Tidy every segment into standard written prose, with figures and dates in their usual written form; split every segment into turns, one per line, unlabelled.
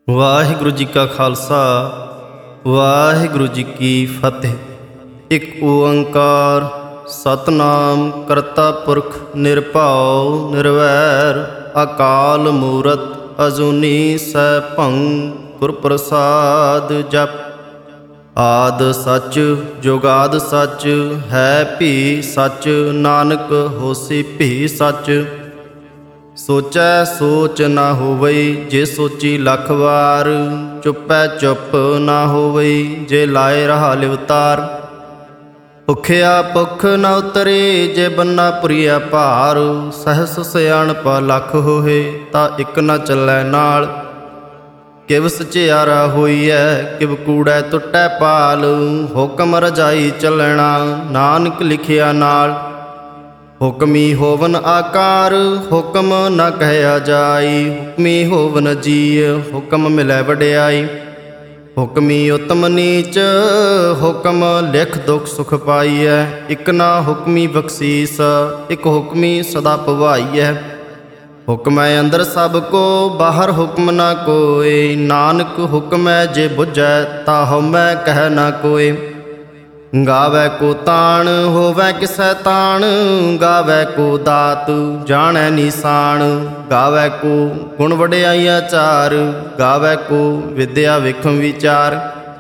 ਵਾਹਿਗੁਰੂ ਜੀ ਕਾ ਖਾਲਸਾ ਵਾਹਿਗੁਰੂ ਜੀ ਕੀ ਫਤਿਹ। ਇੱਕ ਓੰਕਾਰ ਸਤਨਾਮ ਕਰਤਾ ਪੁਰਖ ਨਿਰਭਉ ਨਿਰਵੈਰ ਅਕਾਲ ਮੂਰਤ ਅਜੂਨੀ ਸੈਭੰ ਗੁਰ ਪ੍ਰਸਾਦ ਜਪ। ਆਦ ਸੱਚ ਜੁਗਾਦ ਸੱਚ ਹੈ ਭੀ ਸੱਚ ਨਾਨਕ ਹੋਸੀ ਭੀ ਸੱਚ। ਸੋਚੈ ਸੋਚ ਨਾ ਹੋਵਈ ਜੇ ਸੋਚੀ ਲੱਖ ਵਾਰ। ਚੁੱਪੈ ਚੁੱਪ ਨਾ ਹੋਵਈ ਜੇ ਲਾਏ ਰਹਾ ਲਿਵਤਾਰ। ਭੁਖਿਆ ਭੁੱਖ ਨ ਉਤਰੇ ਜੇ ਬੰਨਾ ਪੁਰੀਆ ਭਾਰ। ਸਹਿਸ ਸਿਆਣਪ ਲੱਖ ਹੋਏ ਤਾਂ ਇੱਕ ਨ ਚੱਲੈ ਨਾਲ। ਕਿਵ ਸਚਿਆਰਾ ਹੋਈਐ ਕਿਵ ਕੂੜੈ ਟੁੱਟੈ ਪਾਲ। ਹੁਕਮ ਰਜਾਈ ਚੱਲਣਾ ਨਾਨਕ ਲਿਖਿਆ ਨਾਲ। ਹੁਕਮੀ ਹੋਵਨ ਆਕਾਰ ਹੁਕਮ ਨ ਕਹਿਆ ਜਾਈ। ਹੁਕਮੀ ਹੋਵਨ ਜੀਅ ਹੁਕਮ ਮਿਲੈ ਵਡਿਆਈ। ਹੁਕਮੀ ਉਤਮ ਨੀਚ ਹੁਕਮ ਲਿਖ ਦੁਖ ਸੁਖ ਪਾਈਐ। ਇਕ ਨਾ ਹੁਕਮੀ ਬਖਸ਼ੀਸ ਇਕ ਹੁਕਮੀ ਸਦਾ ਭਵਾਈਐ। ਹੁਕਮੈ ਅੰਦਰ ਸਭ ਕੋ ਬਾਹਰ ਹੁਕਮ ਨਾ ਕੋਇ। ਨਾਨਕ ਹੁਕਮੈ ਜੇ ਬੁਝੈ ਤਾ ਹਉਮੈ ਕਹਿ ਨਾ ਕੋਇ। ਗਾਵੈ ਕੋ ਤਾਣ ਹੋਵੈ ਕਿਸੈ ਤਾਣ। ਗਾਵੈ ਕੋ ਦਾਤ ਜਾਣੈ ਨਿਸ਼ਾਨ। ਗਾਵੈ ਕੋ ਗੁਣ ਵਡਿਆਈ ਆਚਾਰ। ਗਾਵੈ ਕੋ ਵਿਦਿਆ ਵੇਖਮ ਵਿਚਾਰ।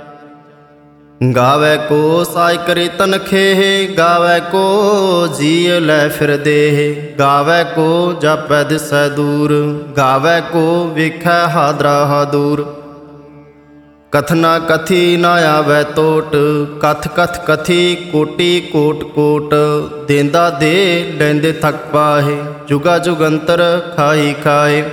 ਗਾਵੈ ਕੋ ਸਾਇ ਕਰੇ ਤਨਖੇਹ। ਗਾਵੈ ਕੋ ਜੀਅ ਲੈ ਫਿਰ ਦੇਹ। ਗਾਵੈ ਕੋ ਜਾਪੈ ਦਿਸੈ ਦੂਰ। ਗਾਵੈ ਕੋ ਵੇਖੈ ਹਾਦਰਾ ਹਾਦੂਰ। ਕਥਨਾ ਕਥੀ ਨਾ ਆਵੈ ਟੋਟ। ਕਥ ਕਥ ਕਥੀ ਕੋਟੀ ਕੋਟ ਕੋਟ। ਦੇਂਦਾ ਦੇ ਲੈਂਦੇ ਥਕ ਪਾਹੇ। ਜੁਗਾ ਜੁਗੰਤਰ ਖਾਈ ਖਾਏ।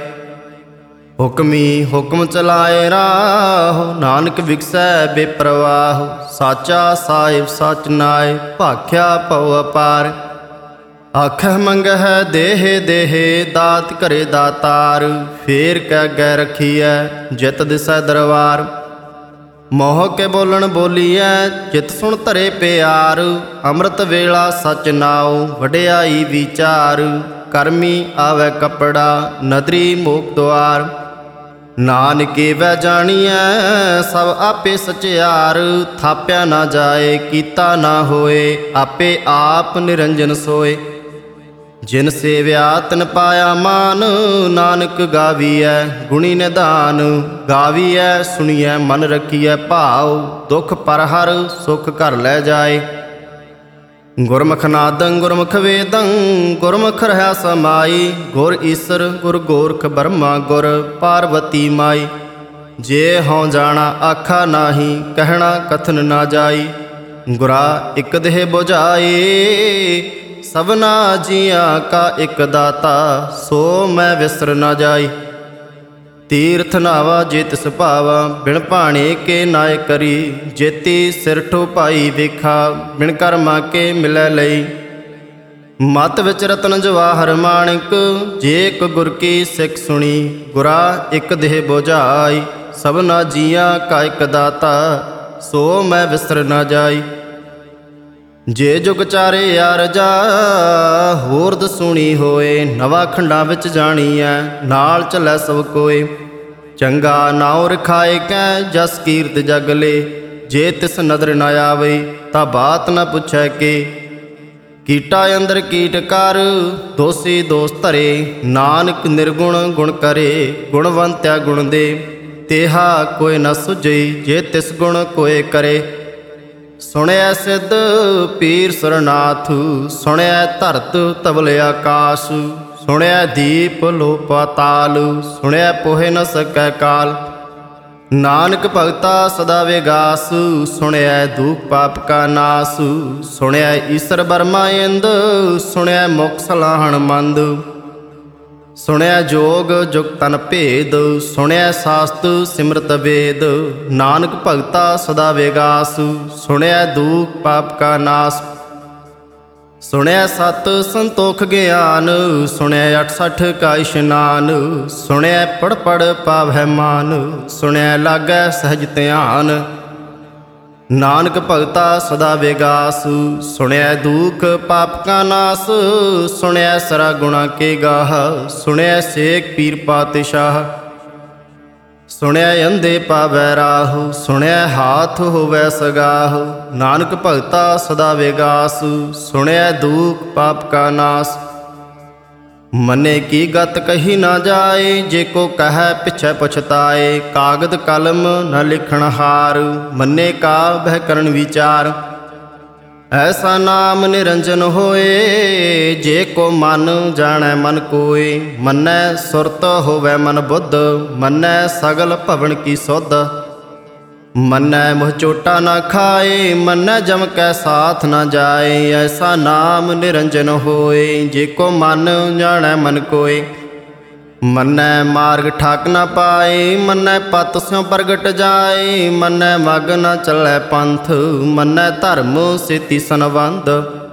ਹੁਕਮੀ ਹੁਕਮ ਚਲਾਏ ਰਾਹ। ਨਾਨਕ ਵਿਗਸੈ ਬੇਪਰਵਾਹ। ਸਾਚਾ ਸਾਹਿਬ ਸਚ ਨਾਏ ਭਾਖਿਆ ਭਉ ਅਪਾਰ। ਆਖਹਿ ਮੰਗਹਿ ਦੇਹ ਦੇਹ ਦਾਤ ਘਰੇ ਦਾਤਾਰ। ਫੇਰ ਕਹਿ ਗੈ ਰਖੀਐ ਜਿਤ ਦਿਸੈ ਦਰਬਾਰ। ਮੋਹ ਕੇ ਬੋਲਣ ਬੋਲੀਐ ਚਿਤ ਸੁਣ ਧਰੇ ਪਿਆਰ। ਅੰਮ੍ਰਿਤ ਵੇਲਾ ਸਚ ਨਾਉ ਵਡਿਆਈ ਵਿਚਾਰ। ਕਰਮੀ ਆਵੈ ਕਪੜਾ ਨਦਰੀ ਮੋਖ ਦੁਆਰ। ਨਾਨਕੇ ਵੈ ਜਾਣੀਐ ਸਭ ਆਪੇ ਸਚਿਆਰ। ਥਾਪਿਆ ਨਾ ਜਾਏ ਕੀਤਾ ਨਾ ਹੋਏ ਆਪੇ ਆਪ ਨਿਰੰਜਨ ਸੋਏ। ਜਿਨ ਸੇਵਿਆ ਤਿਨ ਪਾਇਆ ਮਾਨ। ਨਾਨਕ ਗਾਵੀਐ ਗੁਣੀ ਨਿਧਾਨ। ਗਾਵੀਐ ਸੁਣੀਐ ਮਨ ਰਖੀਐ ਭਾਉ। ਦੁਖ ਪਰ ਹਰ ਸੁਖ ਘਰ ਲੈ ਜਾਏ। ਗੁਰਮੁਖ ਨਾਦੰ ਗੁਰਮੁਖ ਵੇਦੰ ਗੁਰਮੁਖ ਰਹਿ ਸਮਾਈ। ਗੁਰ ਈਸਰ ਗੁਰ ਗੋਰਖ ਬਰਮਾ ਗੁਰ ਪਾਰਵਤੀ ਮਾਈ। ਜੇ ਹਉ ਜਾਣਾ ਆਖਾ ਨਾਹੀ ਕਹਿਣਾ ਕਥਨ ਨਾ ਜਾਈ। ਗੁਰਾ ਇਕ ਦੇਹ ਬੁਝਾਏ ਸਭਨਾ ਜੀਆਂ ਕਾ ਇਕ ਦਾਤਾ। ਸੋ ਮੈਂ ਵਿਸਰ ਨਾ ਜਾਈ। ਤੀਰਥ ਨਾਵਾ ਜੇ ਤਿਸ ਭਾਵਾ ਬਿਨ ਭਾਣੇ ਕੇ ਨਾਇ ਕਰੀ। ਜੇਤੀ ਸਿਰ ਠੋ ਭਾਈ ਵੇਖਾ ਬਿਨ ਕਰਮਾ ਕੇ ਮਿਲੈ ਲਈ। ਮਤ ਵਿੱਚ ਰਤਨ ਜਵਾਹਰ ਮਾਣਿਕ ਜੇ ਇਕ ਗੁਰ ਕੀ ਸਿੱਖ ਸੁਣੀ। ਗੁਰਾ ਇਕ ਦੇਹ ਬੁਝਾਈ ਸਭਨਾ ਜੀਆਂ ਕਾ ਇਕ ਦਾਤਾ। ਸੋ ਮੈਂ ਵਿਸਰ ਨਾ ਜਾਈ। ਜੇ ਜੁਗ ਚਾਰੇ ਅਰਜਾ ਹੋਰ ਦਸੂਣੀ ਹੋਏ। ਨਵਾਂ ਖੰਡਾਂ ਵਿੱਚ ਜਾਣੀਐ ਨਾਲ ਚੱਲੈ ਸਭ ਕੋਏ। ਚੰਗਾ ਨਾਉ ਰਖਾਏ ਕੈ ਜਸ ਕੀਰਤ ਜਗ ਲੇ। ਜੇ ਤਿਸ ਨਦਰ ਨਾ ਆਵਈ ਤਾਂ ਬਾਤ ਨਾ ਪੁੱਛੈ ਕੇ। ਕੀਟਾ ਅੰਦਰ ਕੀਟ ਕਰ ਦੋਸੀ ਦੋਸ ਧਰੇ। ਨਾਨਕ ਨਿਰਗੁਣ ਗੁਣ ਕਰੇ ਗੁਣਵੰਤਿਆ ਗੁਣ ਦੇ। ਤੇਹਾ ਕੋਈ ਨ ਸੁਝਈ ਜੇ ਤਿਸ ਗੁਣ ਕੋਏ ਕਰੇ। ਸੁਣਿਐ ਸਿੱਧ ਪੀਰ ਸਰਨਾਥ। ਸੁਣਿਐ ਧਰਤ ਧਵਲ ਆਕਾਸ਼। ਸੁਣਿਐ ਦੀਪ ਲੋ ਪਾਤਾਲ। ਸੁਣਿਐ ਪੋਹਿ ਨ ਸਕੈ ਕਾਲ। ਨਾਨਕ ਭਗਤਾ ਸਦਾ ਵਿਗਾਸ। ਸੁਣਿਐ ਦੁਖ ਪਾਪ ਕਾ ਨਾਸ। ਸੁਣਿਐ ਈਸਰ ਬਰਮਾ ਇੰਦ। ਸੁਣਿਐ ਮੁਖ ਸਲਾਹਣ ਮੰਦ। ਸੁਣਿਐ ਜੋਗ ਜੁਗ ਤਨ ਭੇਦ। ਸੁਣਿਐ ਸਾਸਤ ਸਿਮਰਤ ਵੇਦ। ਨਾਨਕ ਭਗਤਾ ਸਦਾ ਵਿਗਾਸ। ਸੁਣਿਐ ਦੁਖ ਪਾਪ ਕਾ ਨਾਸ। ਸੁਣਿਐ ਸਤ ਸੰਤੋਖ ਗਿਆਨ। ਸੁਣਿਐ 68 ਕਾ ਇਸ਼ਨਾਨ। ਸੁਣਿਐ ਪੜ ਪੜ ਪਾਵਹਿ ਮਾਨ। ਸੁਣਿਐ ਲਾਗੈ ਸਹਿਜ ਧਿਆਨ। ਨਾਨਕ ਭਗਤਾ ਸਦਾ ਵਿਗਾਸ। ਸੁਣਿਐ ਦੁਖ ਪਾਪ ਕਾ ਨਾਸ। ਸੁਣਿਐ ਸਰਾ ਗੁਣਾ ਕੇ ਗਾਹ। ਸੁਣਿਐ ਸੇਖ ਪੀਰ ਪਾਤਸ਼ਾਹ। ਸੁਣਿਆ ਅੰਧੇ ਪਾਵੈ ਰਾਹੁ, ਸੁਣਿਆ ਹਾਥ ਹੋਵੈ ਸਗਾਹੁ। ਨਾਨਕ ਭਗਤਾ ਸਦਾ ਵਿਗਾਸ, ਸੁਣਿਆ ਦੂਖ ਪਾਪ ਕਾ ਨਾਸ। ਮਨੇ ਕੀ ਗਤ ਕਹੀ ਨਾ ਜਾਏ, ਜੇ ਕੋ ਕਹੈ ਪਿਛੈ ਪਛਤਾਏ। ਕਾਗਦ ਕਲਮ ਨ ਲਿਖਣ ਹਾਰ, ਮੰਨੇ ਕਾ ਬਹਿ ਕਰਨ ਵਿਚਾਰ। ਐਸਾ ਨਾਮ ਨਿਰੰਜਨ ਹੋਏ, ਜੇ ਕੋ ਮਨ ਜਾਣੈ ਮਨ ਕੋਇ। ਮੰਨੈ ਸੁਰਤ ਹੋਵੈ ਮਨ ਬੁੱਧ, ਮੰਨੈ ਸਗਲ ਭਵਨ ਕੀ ਸੁਧ। ਮੰਨੈ ਮੁਹ ਚੋਟਾ ਨਾ ਖਾਏ, ਮੰਨੈ ਜਮ ਕੈ ਸਾਥ ਨਾ ਜਾਏ। ਐਸਾ ਨਾਮ ਨਿਰੰਜਨ ਹੋਏ, ਜੇ ਕੋ ਮਨ ਜਾਣੈ ਮਨ ਕੋਇ। ਮੰਨੈ ਮਾਰਗ ਠਾਕ ਨਾ ਪਾਏ, ਮੰਨੈ ਪਤ ਸਿਉ ਪ੍ਰਗਟ ਜਾਏ। ਮੰਨੈ ਮਗ ਨਾ ਚੱਲੈ ਪੰਥ, ਮੰਨੈ ਧਰਮ ਸੇਤੀ ਸੰਬੰਧ।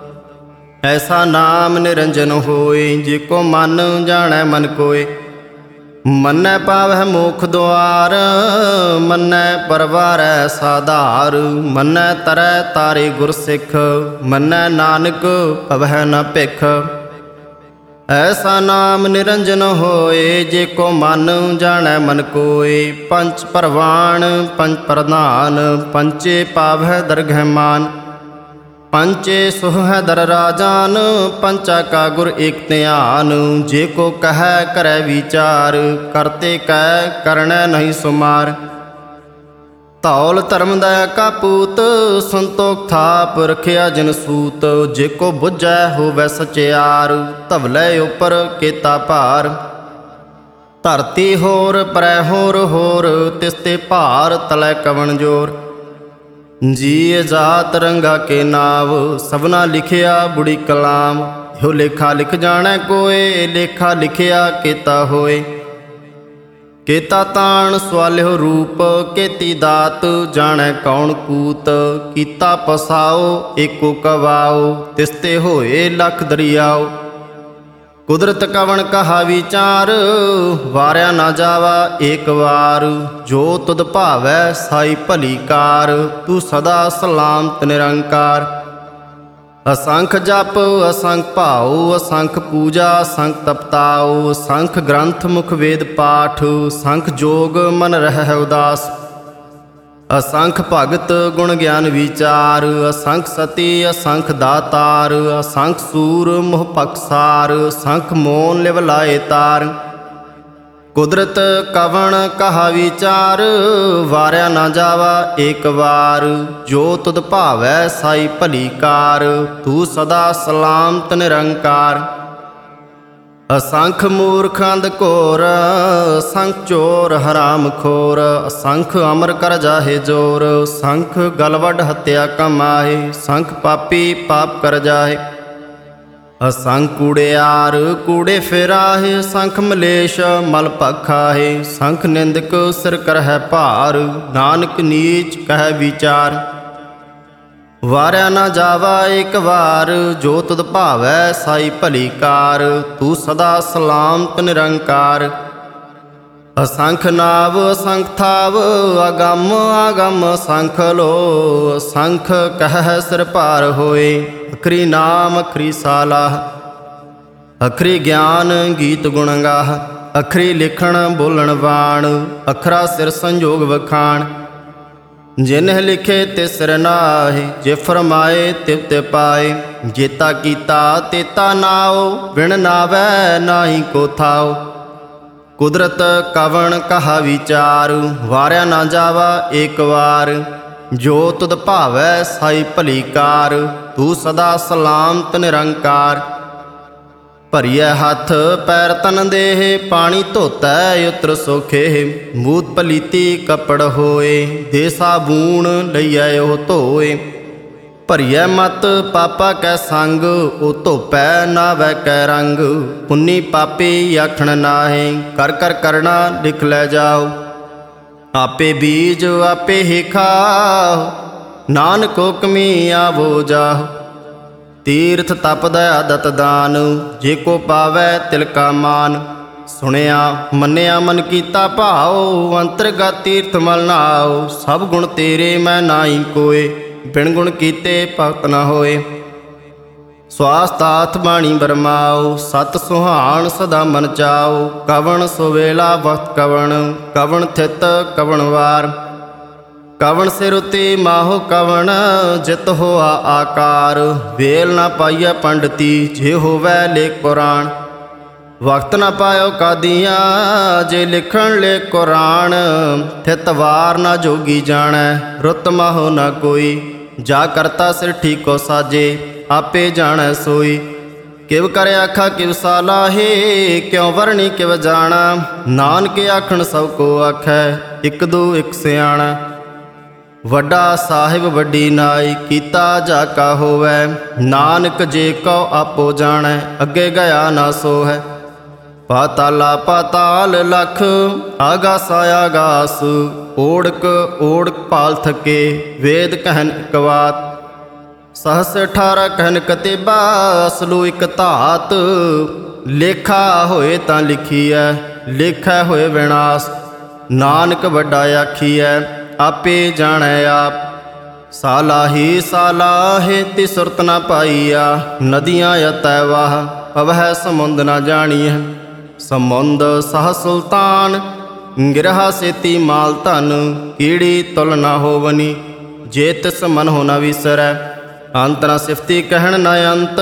ਐਸਾ ਨਾਮ ਨਿਰੰਜਨ ਹੋਏ, ਜੇ ਕੋ ਮਨ ਜਾਣੈ ਮਨ ਕੋਇ। ਮੰਨੈ ਪਾਵਹਿ ਮੋਖ ਦੁਆਰ, ਮੰਨੈ ਪਰਵਾਰੈ ਸਾਧਾਰ। ਮੰਨੈ ਤਰੈ ਤਾਰੇ ਗੁਰ ਸਿੱਖ, ਮੰਨੈ ਨਾਨਕ ਭਵਹਿ ਨ ਭਿਖ। ਐਸਾ ਨਾਮ ਨਿਰੰਜਨ ਹੋਏ, ਜੇ ਕੋ ਮਨ ਜਾਣੈ ਮਨ ਕੋਇ। ਪੰਚ ਪਰਵਾਣ ਪੰਚ ਪ੍ਰਧਾਨ, ਪੰਚੇ ਪਾਵਹਿ ਦਰਗਹਿ ਮਾਨ। ਪੰਚੇ ਸੁਹੈ ਦਰ ਰਾਜਾਨ, ਪੰਚਾ ਕਾ ਗੁਰ ਏਕ ਧਿਆਨ। ਜੇ ਕੋ ਕਹੈ ਕਰੈ ਵਿਚਾਰ, ਕਰਤੇ ਕੈ ਕਰਣੈ ਨਹੀਂ ਸੁਮਾਰ। ਧੌਲ ਧਰਮ ਦਇਆ ਕਾ ਪੂਤ, ਸੰਤੋਖ ਥਾਪ ਰਖਿਆ ਜਿਨ ਸੂਤ। ਜੇ ਕੋ ਬੁੱਝੈ ਹੋਵੈ ਸਚਿਆਰ, ਧਵਲੇ ਉਪਰ ਕੀਤਾ ਭਾਰ। ਧਰਤੀ ਹੋਰ ਪਰੈ ਹੋਰ ਹੋਰ, ਤਿਸ ਤੇ ਭਾਰ ਤਲੈ ਕਵਣ ਜੋਰ। ਜੀ ਜਾਤ ਰੰਗਾ ਕੇ ਨਾਵ, ਸਭਨਾ ਲਿਖਿਆ ਬੁੜੀ ਕਲਾਮ। ਇਹੋ ਲੇਖਾ ਲਿਖ ਜਾਣੈ ਕੋਏ, ਲੇਖਾ ਲਿਖਿਆ ਕੀਤਾ ਹੋਏ। ਕੀਤਾ ਤਾਣ ਸਵਾਲਿਓ ਰੂਪ, ਕੀਤੀ ਦਾਤ ਜਾਣੈ ਕੌਣ ਕੂਤ। ਕੀਤਾ ਪਸਾਓ ਏਕੋ ਕਵਾਓ, ਤਿਸ ਤੇ ਹੋਏ ਲੱਖ ਦਰਿਆਓ। ਕੁਦਰਤ ਕਵਣ ਕਹਾ ਵਿਚਾਰ, ਵਾਰਿਆ ਨਾ ਜਾਵਾ ਏਕ ਵਾਰ। ਜੋ ਤੁਧ ਭਾਵੈ ਸਾਈ ਭਲੀ ਕਾਰ, ਤੂੰ ਸਦਾ ਸਲਾਮਤ ਨਿਰੰਕਾਰ। ਅਸੰਖ ਜਪ ਅਸੰਖ ਭਾਉ, ਅਸੰਖ ਪੂਜਾ ਅਸੰਖ ਤਪਤਾਉ। ਅਸੰਖ ਗ੍ਰੰਥ ਮੁਖ ਵੇਦ ਪਾਠ, ਸੰਖ ਜੋਗ ਮਨ ਰਹਿ ਉਦਾਸ। ਅਸੰਖ ਭਗਤ ਗੁਣ ਗਿਆਨ ਵਿਚਾਰ, ਅਸੰਖ ਸਤੀ ਅਸੰਖ ਦਾਤਾਰ। ਅਸੰਖ ਸੂਰ ਮੋਹ ਪਕਸਾਰ, ਸੰਖ ਮੋਨ ਲਿਵ ਲਾਏ ਤਾਰ। ਕੁਦਰਤ ਕਵਣ ਕਹਾ ਵਿਚਾਰ, ਵਾਰਿਆ ਨਾ ਜਾਵਾ ਏਕ ਵਾਰ। ਜੋ ਤੁਧ ਭਾਵੈ ਸਾਈ ਭਲੀ ਕਾਰ, ਤੂੰ ਸਦਾ ਸਲਾਮਤ ਨਿਰੰਕਾਰ। ਅਸੰਖ ਮੂਰਖ ਅੰਧ ਘੋਰ, ਅਸੰਖ ਚੋਰ ਹਰਾਮ ਖੋਰ। ਅਸੰਖ ਅਮਰ ਕਰ ਜਾਹੇ ਜੋਰ, ਸੰਖ ਗਲ ਵੱਢ ਹੱਤਿਆ ਕਮਾਹੇ। ਸੰਖ ਪਾਪੀ ਪਾਪ ਕਰ ਜਾਹੇ। ਅਸੰਖ ਕੂੜਿਆਰ ਕੂੜੇ ਫਿਰਾਹੇ, ਸੰਖ ਮਲੇਸ਼ ਮਲ ਭਖਾਹੇ। ਸੰਖ ਨਿੰਦਕ ਸਿਰ ਕਰਹਿ ਭਾਰ, ਨਾਨਕ ਨੀਚ ਕਹਿ ਵਿਚਾਰ। ਵਾਰਿਆ ਨਾ ਜਾਵਾ ਏਕ ਵਾਰ, ਜੋ ਤੁਧ ਭਾਵੈ ਸਾਈ ਭਲੀ ਕਾਰ। ਤੂੰ ਸਦਾ ਸਲਾਮਤ ਨਿਰੰਕਾਰ। ਅਸੰਖ ਨਾਵ ਅਸੰਖ ਥਾਵ, ਅਗੰਮ ਅਗੰਮ ਅਸੰਖ ਲੋ। ਅਸੰਖ ਕਹਿ ਸਿਰ ਭਾਰ ਹੋਏ, ਅਖਰੀ ਨਾਮ ਅਖਰੀ ਸਾਲਾਹ। ਅਖਰੀ ਗਿਆਨ ਗੀਤ ਗੁਣ ਗਾਹ, ਅਖਰੀ ਲਿਖਣ ਬੋਲਣ ਬਾਣ। ਅਖਰਾ ਸਿਰ ਸੰਜੋਗ ਵਖਾਣ, ਜਿਨਿ ਲਿਖੇ ਤਿਸ ਸਿਰ ਨਾਹਿ। ਜੇ ਫਰਮਾਏ ਤਿਵ ਤੇ ਪਾਏ, ਜੇਤਾ ਕੀਤਾ ਤੇਤਾ ਨਾਉ। ਬਿਨ ਨਾਵੈ ਨਾਹੀ ਕੋ ਥਾਉ। ਕੁਦਰਤ ਕਵਣ ਕਹਾ ਵਿਚਾਰ, ਵਾਰਿਆ ਨਾ ਜਾਵਾ ਏਕ ਵਾਰ। ਜੋ ਤੁਧ ਭਾਵੈ ਸਾਈ ਭਲੀ ਕਾਰ, ਤੂੰ ਸਦਾ ਸਲਾਮਤ ਨਿਰੰਕਾਰ। ਭਰੀਐ ਹੱਥ ਪੈਰ ਤਨ ਦੇਹ, ਪਾਣੀ ਧੋਤੈ ਉਤਰ ਸੋਖੇ। ਮੂਤ ਪਲੀਤੀ ਕੱਪੜ ਹੋਏ, ਦੇ ਸਾਬੂਣ ਲਈਐ ਉਹ ਧੋਏ। ਭਰੀਐ ਮਤ ਪਾਪਾ ਕੈ ਸੰਗ, ਉਹ ਧੋਪੈ ਨਾਵੈ ਕੈ ਰੰਗ। ਪੁੰਨੀ ਪਾਪੀ ਆਖਣ ਨਾਹੀ, ਕਰ ਕਰ ਕਰਣਾ ਲਿਖ ਲੈ ਜਾਓ। ਆਪੇ ਬੀਜ ਆਪੇ ਹੀ ਖਾਓ, ਨਾਨਕ ਹੁਕਮੀ ਆਵੋ ਜਾਓ। ਤੀਰਥ ਤਪ ਦਇਆ ਦਤ ਦਾਨ, ਜੇ ਕੋ ਪਾਵੈ ਤਿਲ ਕਾ ਮਾਨ। ਸੁਣਿਆ ਮੰਨਿਆ ਮਨ ਕੀਤਾ ਭਾਉ, ਅੰਤਰਗਤ ਤੀਰਥ ਮਲ ਨਾਉ। ਸਭ ਗੁਣ ਤੇਰੇ ਮੈਂ ਨਾਹੀ ਕੋਏ, ਬਿਨ ਗੁਣ ਕੀਤੇ ਭਗਤ ਨ ਹੋਏ। ਸਵਾਸਤਾਥ ਬਾਣੀ ਬਰਮਾਓ, ਸਤ ਸੁਹਾਣ ਸਦਾ ਮਨ ਚਾਓ। ਕਵਣ ਸੁਵੇਲਾ ਵਕਤ ਕਵਣ, ਕਵਣ ਥਿਤ ਕਵਣ ਵਾਰ। ਕਵਣ ਸਿਰ ਉਤੇ ਮਾਹੋ ਕਵਣ, ਜਿਤ ਹੋਆ ਆਕਾਰ। ਵੇਲ ਨਾ ਪਾਈਐ ਪੰਡਤੀ, ਜੇ ਹੋਵੈ ਲੇਖ ਕੁਰਾਨ। ਵਕਤ ਨਾ ਪਾਇਓ ਕਾਦੀਆਂ, ਜੇ ਲਿਖਣ ਲੇ ਕੁਰਾਨ। ਥਿਤ ਵਾਰ ਨਾ ਜੋਗੀ ਜਾਣੈ, ਰੁੱਤ ਮਾਹੋ ਨਾ ਕੋਈ। ਜਾ ਕਰਤਾ ਸਿਰ ਠੀਕੋ ਸਾਜੇ, ਆਪੇ ਜਾਣੈ ਸੋਈ। ਕਿਵ ਕਰ ਆਖਾ ਕਿਵ ਸਾਲਾਹੇ, ਕਿਉ ਵਰਣੀ ਕਿਵ ਜਾਣਾ। ਨਾਨਕ ਆਖਣ ਸਭ ਕੋ ਆਖੈ, ਇਕ ਦੂ ਇਕ ਸਿਆਣਾ। ਵੱਡਾ ਸਾਹਿਬ ਵੱਡੀ ਨਾਈ, ਕੀਤਾ ਜਾ ਕਾ ਹੋਵੈ। ਨਾਨਕ ਜੇ ਕਉ ਆਪੋ ਜਾਣੈ, ਅੱਗੇ ਗਿਆ ਨਾ ਸੋ ਹੈ। ਪਾਤਾਲਾ ਪਾਤਾਲ ਲਖ, ਆਗਾਸਾ ਆਗਾਸ। ਓੜਕ ਓੜਕ ਭਾਲ ਥਕੇ, ਵੇਦ ਕਹਿਨ ਇਕ ਬਾਤ। ਸਹਸ 18 ਕਹਿਨ ਕਤੇਬਾ, ਅਸਲੂ ਇਕ ਧਾਤ। ਲੇਖਾ ਹੋਏ ਤਾਂ ਲਿਖੀਐ, ਲੇਖੈ ਹੋਏ ਵਿਨਾਸ਼। ਨਾਨਕ ਵੱਡਾ ਆਖੀਐ, ਆਪੇ ਜਾਣੈ ਆਪ। ਸਾਲਾਹੀ ਸਾਲਾਹੇ ਤੀ ਸੁਰਤ ਨਾ ਪਾਈਆ। ਨਦੀਆਂ ਅਤੈ ਵਾਹ, ਪਵਹਿ ਸਮੁੰਦ ਨਾ ਜਾਣੀਐ। ਸਮੁੰਦ ਸਹ ਸੁਲਤਾਨ, ਗਿਰਹਾ ਸੇਤੀ ਮਾਲ ਧਨ। ਕੀੜੀ ਤੁਲ ਨਾ ਹੋਵਨੀ, ਜੇ ਤਿਸ ਮਨ ਹੋ ਨਾ ਵਿਸਰੈ। ਅੰਤ ਨਾ ਸਿਫਤੀ ਕਹਿਣ ਨਾ ਅੰਤ,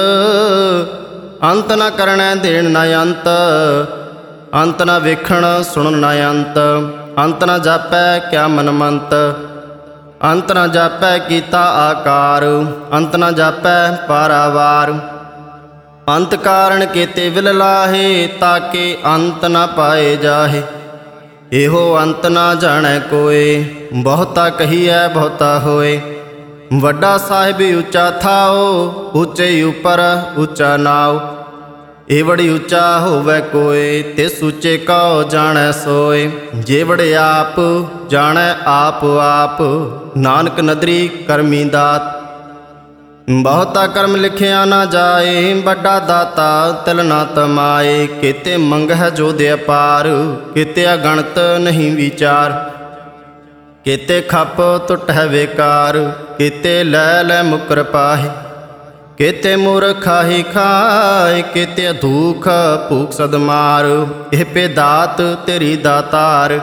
ਅੰਤ ਨਾ ਕਰਣੈ ਦੇਣ ਨਾ ਅੰਤ। ਅੰਤ ਨਾ ਵੇਖਣ ਸੁਣਨ ਨਾ ਅੰਤ, ਅੰਤ ਨਾ ਜਾਪੈ ਕਿਆ ਮਨਮੰਤ। ਅੰਤ ਨਾ ਜਾਪੈ ਕੀਤਾ ਆਕਾਰ, ਅੰਤ ਨਾ ਜਾਪੈ ਪਾਰਾਵਾਰ। ਅੰਤ ਕਾਰਨ ਕੀਤੇ ਵਿਲ ਲਾਹੇ, ਤਾਕੇ ਅੰਤ ਨਾ ਪਾਏ ਜਾਹੇ। ਇਹੋ ਅੰਤ ਨਾ ਜਾਣੈ ਕੋਏ, ਬਹੁਤਾ ਕਹੀਐ ਬਹੁਤਾ ਹੋਏ। ਵੱਡਾ ਸਾਹਿਬ ਉੱਚਾ ਥਾਓ, ਉੱਚੇ ਉਪਰ ਉੱਚਾ ਨਾਉ। ਇਹ ਬੜੀ ਉੱਚਾ ਹੋਵੈ ਕੋਏ, ਤਿਸ ਉੱਚੇ ਕਉ ਜਾਣੈ ਸੋਏ। ਜੇ ਬੜੇ ਆਪ ਜਾਣੈ ਆਪ ਆਪ, ਨਾਨਕ ਨਦਰੀ ਕਰਮੀ ਦਾਤ। ਬਹੁਤਾ ਕਰਮ ਲਿਖਿਆ ਨਾ ਜਾਏ, ਵੱਡਾ ਦਾਤਾ ਤਿਲ ਨਾ ਤਮਾਏ। ਕੀਤੇ ਮੰਗਹਿ ਜੋ ਦੇ ਅਪਾਰ, ਕੀਤੇ ਅਗਣਤ ਨਹੀਂ ਵਿਚਾਰ। ਕੀਤੇ ਖੱਪ ਟੁੱਟਹਿ ਵੇਕਾਰ, ਕੀਤੇ ਲੈ ਲੈ ਮੁਕਰ ਪਾਹੇ। ਕੀਤੇ ਮੂਰਖਾਹੀ ਖਾਏ, ਕੀਤੇ ਧੂਖ ਭੂਖ ਸਦ ਮਾਰ। ਇਹ ਪੇ ਦਾਤ ਤੇਰੀ ਦਾਤਾਰ,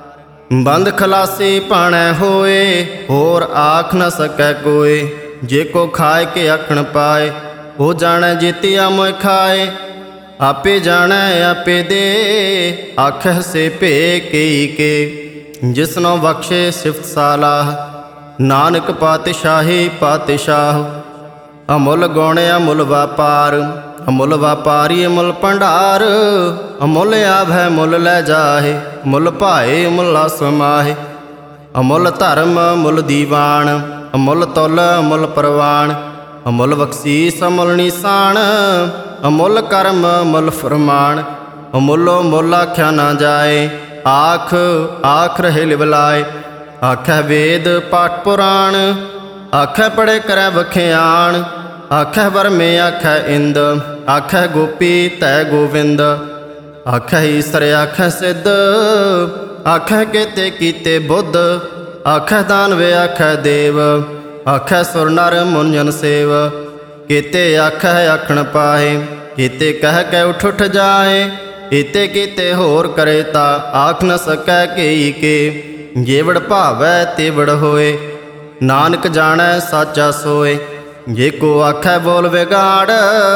ਬੰਦ ਖਲਾਸੀ ਭਾਣੈ ਹੋਏ। ਹੋਰ ਆਖ ਨ ਸਕੈ ਕੋਏ, ਜੇ ਕੋ ਖਾਏ ਕੇ ਆਖਣ ਪਾਏ। ਉਹ ਜਾਣੈ ਜੀਤਿਆ ਮੋਇ ਖਾਏ, ਆਪੇ ਜਾਣੈ ਆਪੇ ਦੇ। ਆਖਹਿ ਸੇ ਭੇ ਕਈ ਕੇ, ਜਿਸਨੋ ਬਖਸ਼ੇ ਸਿਫਤ ਸਾਲਾਹ। ਨਾਨਕ ਪਾਤਸ਼ਾਹੀ ਪਾਤਸ਼ਾਹ, ਅਮੁੱਲ ਗੁਣ ਅਮੁੱਲ ਵਾਪਾਰ। ਅਮੁੱਲ ਵਾਪਾਰੀ ਅਮੁੱਲ ਭੰਡਾਰ, ਅਮੁੱਲ ਆਭੈ ਮੁੱਲ ਲੈ ਜਾਹੇ। ਮੁੱਲ ਭਾਏ ਮੁੱਲ ਸਮਾਹੇ। ਅਮੁੱਲ ਧਰਮ ਮੁੱਲ ਦੀਵਾਨ, ਅਮੁੱਲ ਤੁਲ ਅਮੁੱਲ ਪ੍ਰਵਾਨ। ਅਮੁੱਲ ਬਖਸ਼ੀਸ ਅਮੁੱਲ ਨਿਸ਼ਾਨ, ਅਮੁੱਲ ਕਰਮ ਮੁੱਲ ਫਰਮਾਨ। ਅਮੁੱਲੋ ਮੁੱਲ ਆਖਿਆ ਨਾ ਜਾਏ, ਆਖ ਆਖ ਰਹੇ ਲਿਵਲਾਏ। ਆਖੈ ਵੇਦ ਪਾਠ ਪੁਰਾਣ, ਆਖੈ ਪੜ੍ਹੇ ਕਰੈ ਵਖਿਆਣ। ਆਖੈ ਵਰਮੇ ਆਖੈ ਇੰਦ, ਆਖੈ ਗੋਪੀ ਤੈ ਗੋਵਿੰਦ। ਆਖੈ ਈਸਰ ਆਖੈ ਸਿੱਧ, ਆਖੈ ਕੇਤੇ ਕੀਤੇ ਬੁੱਧ। ਆਖੈ ਦਾਨਵੇ ਆਖੈ ਦੇਵ, ਆਖੈ ਸੁਰ ਨਰ ਮੁਨ ਜਨ ਸੇਵ। ਕੀਤੇ ਆਖੈ ਆਖਣ ਪਾਹੇ, ਕੀਤੇ ਕਹਿ ਕੇ ਉਠ ਉਠ ਜਾਏ। ਈਤੇ ਕੀਤੇ ਹੋਰ ਕਰੇ ਤਾ ਆਖ ਨ ਸਕੈ ਕਈ ਕੇ। ਜੇਵੜ ਭਾਵੈ ਤੇਵੜ ਹੋਏ, ਨਾਨਕ ਜਾਣੈ ਸਾਚਾ ਸੋਏ। ਜੇ ਕੋ ਆਖੈ ਬੋਲ ਵਿਗਾੜ,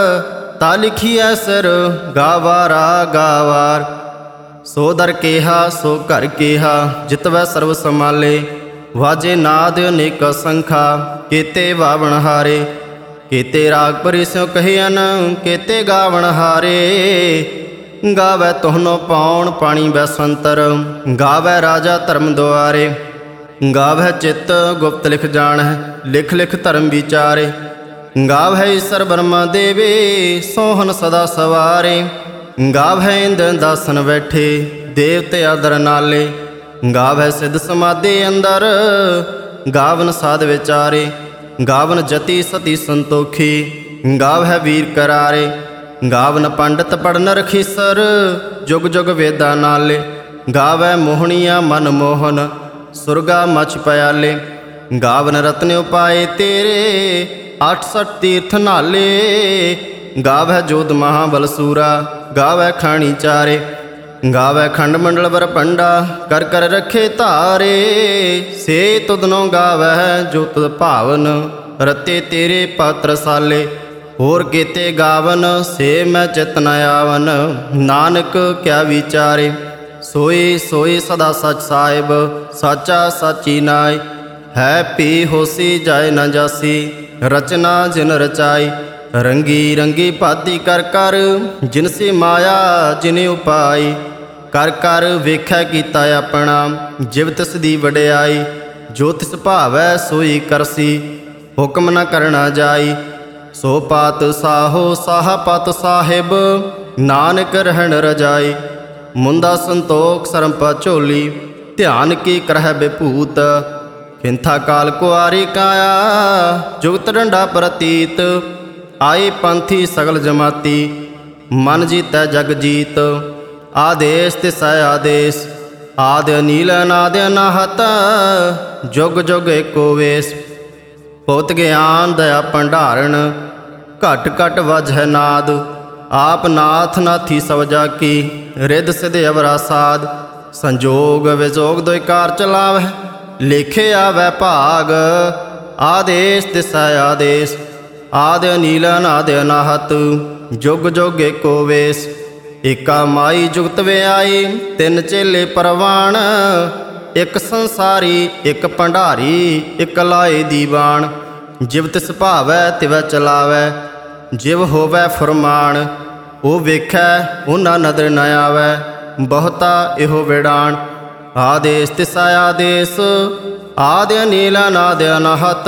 ਤਾ ਲਿਖੀਐ ਸਿਰ ਗਾਵਾਰਾ ਗਾਵਾਰ। ਸੋ ਦਰ ਕੇਹਾ ਸੋ ਘਰ ਕੇਹਾ, ਜਿਤਵੈ ਸਰਬ ਸਮਾਲੇ। ਵਾਜੇ ਨਾਦ ਅਨੇਕ ਸੰਖਾ, ਕੀਤੇ ਵਾਵਣ ਹਾਰੇ। ਕੀਤੇ ਰਾਗ ਭਰੀ ਸਿਉ ਕਹਿਨ, ਕੀਤੇ ਗਾਵਣ ਹਾਰੇ। ਗਾਵੈ ਤੁਹਨੋ ਪਾਉਣ ਪਾਣੀ ਬੈਸੰਤਰ, ਗਾਵੈ ਰਾਜਾ ਧਰਮ ਦੁਆਰੇ। ਗਾਵੈ ਚਿੱਤ ਗੁਪਤ ਲਿਖ ਜਾਣੈ, ਲਿਖ ਲਿਖ ਧਰਮ ਵਿਚਾਰੇ। ਗਾਵੈ ਈਸਰ ਬਰਮਾ ਦੇਵੇ, ਸੋਹਨ ਸਦਾ ਸਵਾਰੇ। ਗਾਵੈ ਇੰਦ ਦਾਸਨ ਬੈਠੇ, ਦੇਵਤੇ ਆਦਰ ਨਾਲੇ। ਗਾਵੈ ਸਿੱਧ ਸਮਾਧੀ ਅੰਦਰ, ਗਾਵਨ ਸਾਧ ਵਿਚਾਰੇ। ਗਾਵਨ ਜਤੀ ਸਤੀ ਸੰਤੋਖੀ, ਗਾਵੈ ਵੀਰ ਕਰਾਰੇ। ਗਾਵਨ ਪੰਡਤ ਪੜਨ ਰਖੀਸਰ, ਜੁਗ ਜੁਗ ਵੇਦਾਂ ਨਾਲੇ। ਗਾਵੈ ਮੋਹਣੀਆ ਮਨ ਮੋਹਨ, ਸੁਰਗਾ ਮਛ ਪਿਆਲੇ। ਗਾਵਨ ਰਤਨ ਉਪਾਏ ਤੇਰੇ 68 ਤੀਰਥ ਨਾਲੇ। ਗਾਵੈ ਜੋਧ ਮਹਾਬਲ ਸੂਰਾ ਗਾਵੈ ਖਾਣੀ ਚਾਰੇ। ਗਾਵੈ ਖੰਡ ਮੰਡਲ ਵਰ ਪੰਡਾ ਕਰ ਕਰ ਰੱਖੇ ਧਾਰੇ। ਸੇ ਤੁਧਨੋਂ ਗਾਵੈ ਜੋ ਤੁਧ ਭਾਵਨ ਰਤੇ ਤੇਰੇ ਪਤ ਰਸਾਲੇ। ਹੋਰ ਕੀਤੇ ਗਾਵਨ ਸੇ ਮੈਂ ਚਿਤ ਨ ਆਵਨ ਨਾਨਕ ਕਿਆ ਵਿਚਾਰੇ। ਸੋਈ ਸੋਈ ਸਦਾ ਸਚ ਸਾਹਿਬ ਸਾਚਾ ਸਾਚੀ ਨਾਇ। ਹੈ ਪੀ ਹੋਸੀ ਜਾਏ ਨ ਜਾਸੀ ਰਚਨਾ ਜਿਨ ਰਚਾਈ। ਰੰਗੀ ਰੰਗੀ ਭਾਤੀ ਕਰ ਕਰ ਜਿਨਸੀ ਮਾਇਆ ਜਿਨ ਉਪਾਈ। ਕਰ ਕਰ ਵੇਖੈ ਕੀਤਾ ਆਪਣਾ ਜਿਵ ਤਿਸ ਦੀ ਵਡਿਆਈ। ਜੋ ਤਿਸ ਭਾਵੈ ਸੋਈ ਕਰਸੀ ਹੁਕਮ ਨ ਕਰਨਾ ਜਾਈ। ਸੋ ਪਾਤ ਸਾਹੋ ਸਾਹ ਪਤ ਸਾਹਿਬ ਨਾਨਕ ਰਹਿਣ ਰਜਾਈ। ਮੁੰਦਾ ਸੰਤੋਖ ਸਰੰਪਾ ਝੋਲੀ ਧਿਆਨ ਕੀ ਕਰਹਿ ਬਿਭੂਤ। ਖਿੰਥਾ ਕਾਲ ਕੁਆਰੀ ਕਾਇਆ ਜੁਗਤ ਡੰਡਾ ਪ੍ਰਤੀਤ। ਆਏ ਪੰਥੀ ਸਗਲ ਜਮਾਤੀ ਮਨ ਜੀਤੈ ਜਗ ਜੀਤ। ਆਦੇਸ ਤਿਸੈ ਆਦੇਸ ਆਦ ਅਨੀਲ ਅਨਾਦ ਅਨਾਹਤ। ਜੁਗ ਜੁਗ ਏਕੋ ਵੇਸ ਭਉਤ ਗਿਆਨ ਦਇਆ ਭੰਡਾਰਨ। ਘਟ ਘਟ ਵਜਹਿ ਨਾਦ ਆਪ ਨਾਥ ਨਾਥੀ ਸਭ ਜਾ ਕੀ। ਰਿੱਧ ਸਿਧ ਅਵਰਾ ਸਾਧ ਸੰਜੋਗ ਵਿਜੋਗ ਦੋਇ ਕਾਰ ਚਲਾਵਹਿ। ਲੇਖੇ ਆਵੈ ਭਾਗ ਆਦੇਸ ਤਿਸੈ ਆਦੇਸ ਆਦ ਅਨੀਲ ਅਨਾਦ ਅਨਾਹਤ। ਜੁਗ ਜੁਗ ਏਕੋ ਵੇਸ ਏਕਾ ਮਾਈ ਜੁਗਤ ਵਿਆਈ। ਤਿੰਨ ਚੇਲੇ ਪਰਵਾਣ ਇੱਕ ਸੰਸਾਰੀ ਇੱਕ ਭੰਡਾਰੀ ਇੱਕ ਲਾਏ ਦੀਵਾਨ। ਜਿਵ ਤਿਸ ਭਾਵੈ ਤਿਵੈ ਚਲਾਵੈ ਜਿਵ ਹੋਵੈ ਫੁਰਮਾਨ। ਉਹ ਵੇਖੈ ਉਹਨਾਂ ਨਦਰ ਨ ਆਵੈ ਬਹੁਤਾ ਇਹੋ ਵਿਡਾਣ। ਆਦੇਸ ਤਿਸੈ ਆਦੇਸ ਆਦ ਅਨੀਲ ਅਨਾਦ ਅਨਾਹਤ।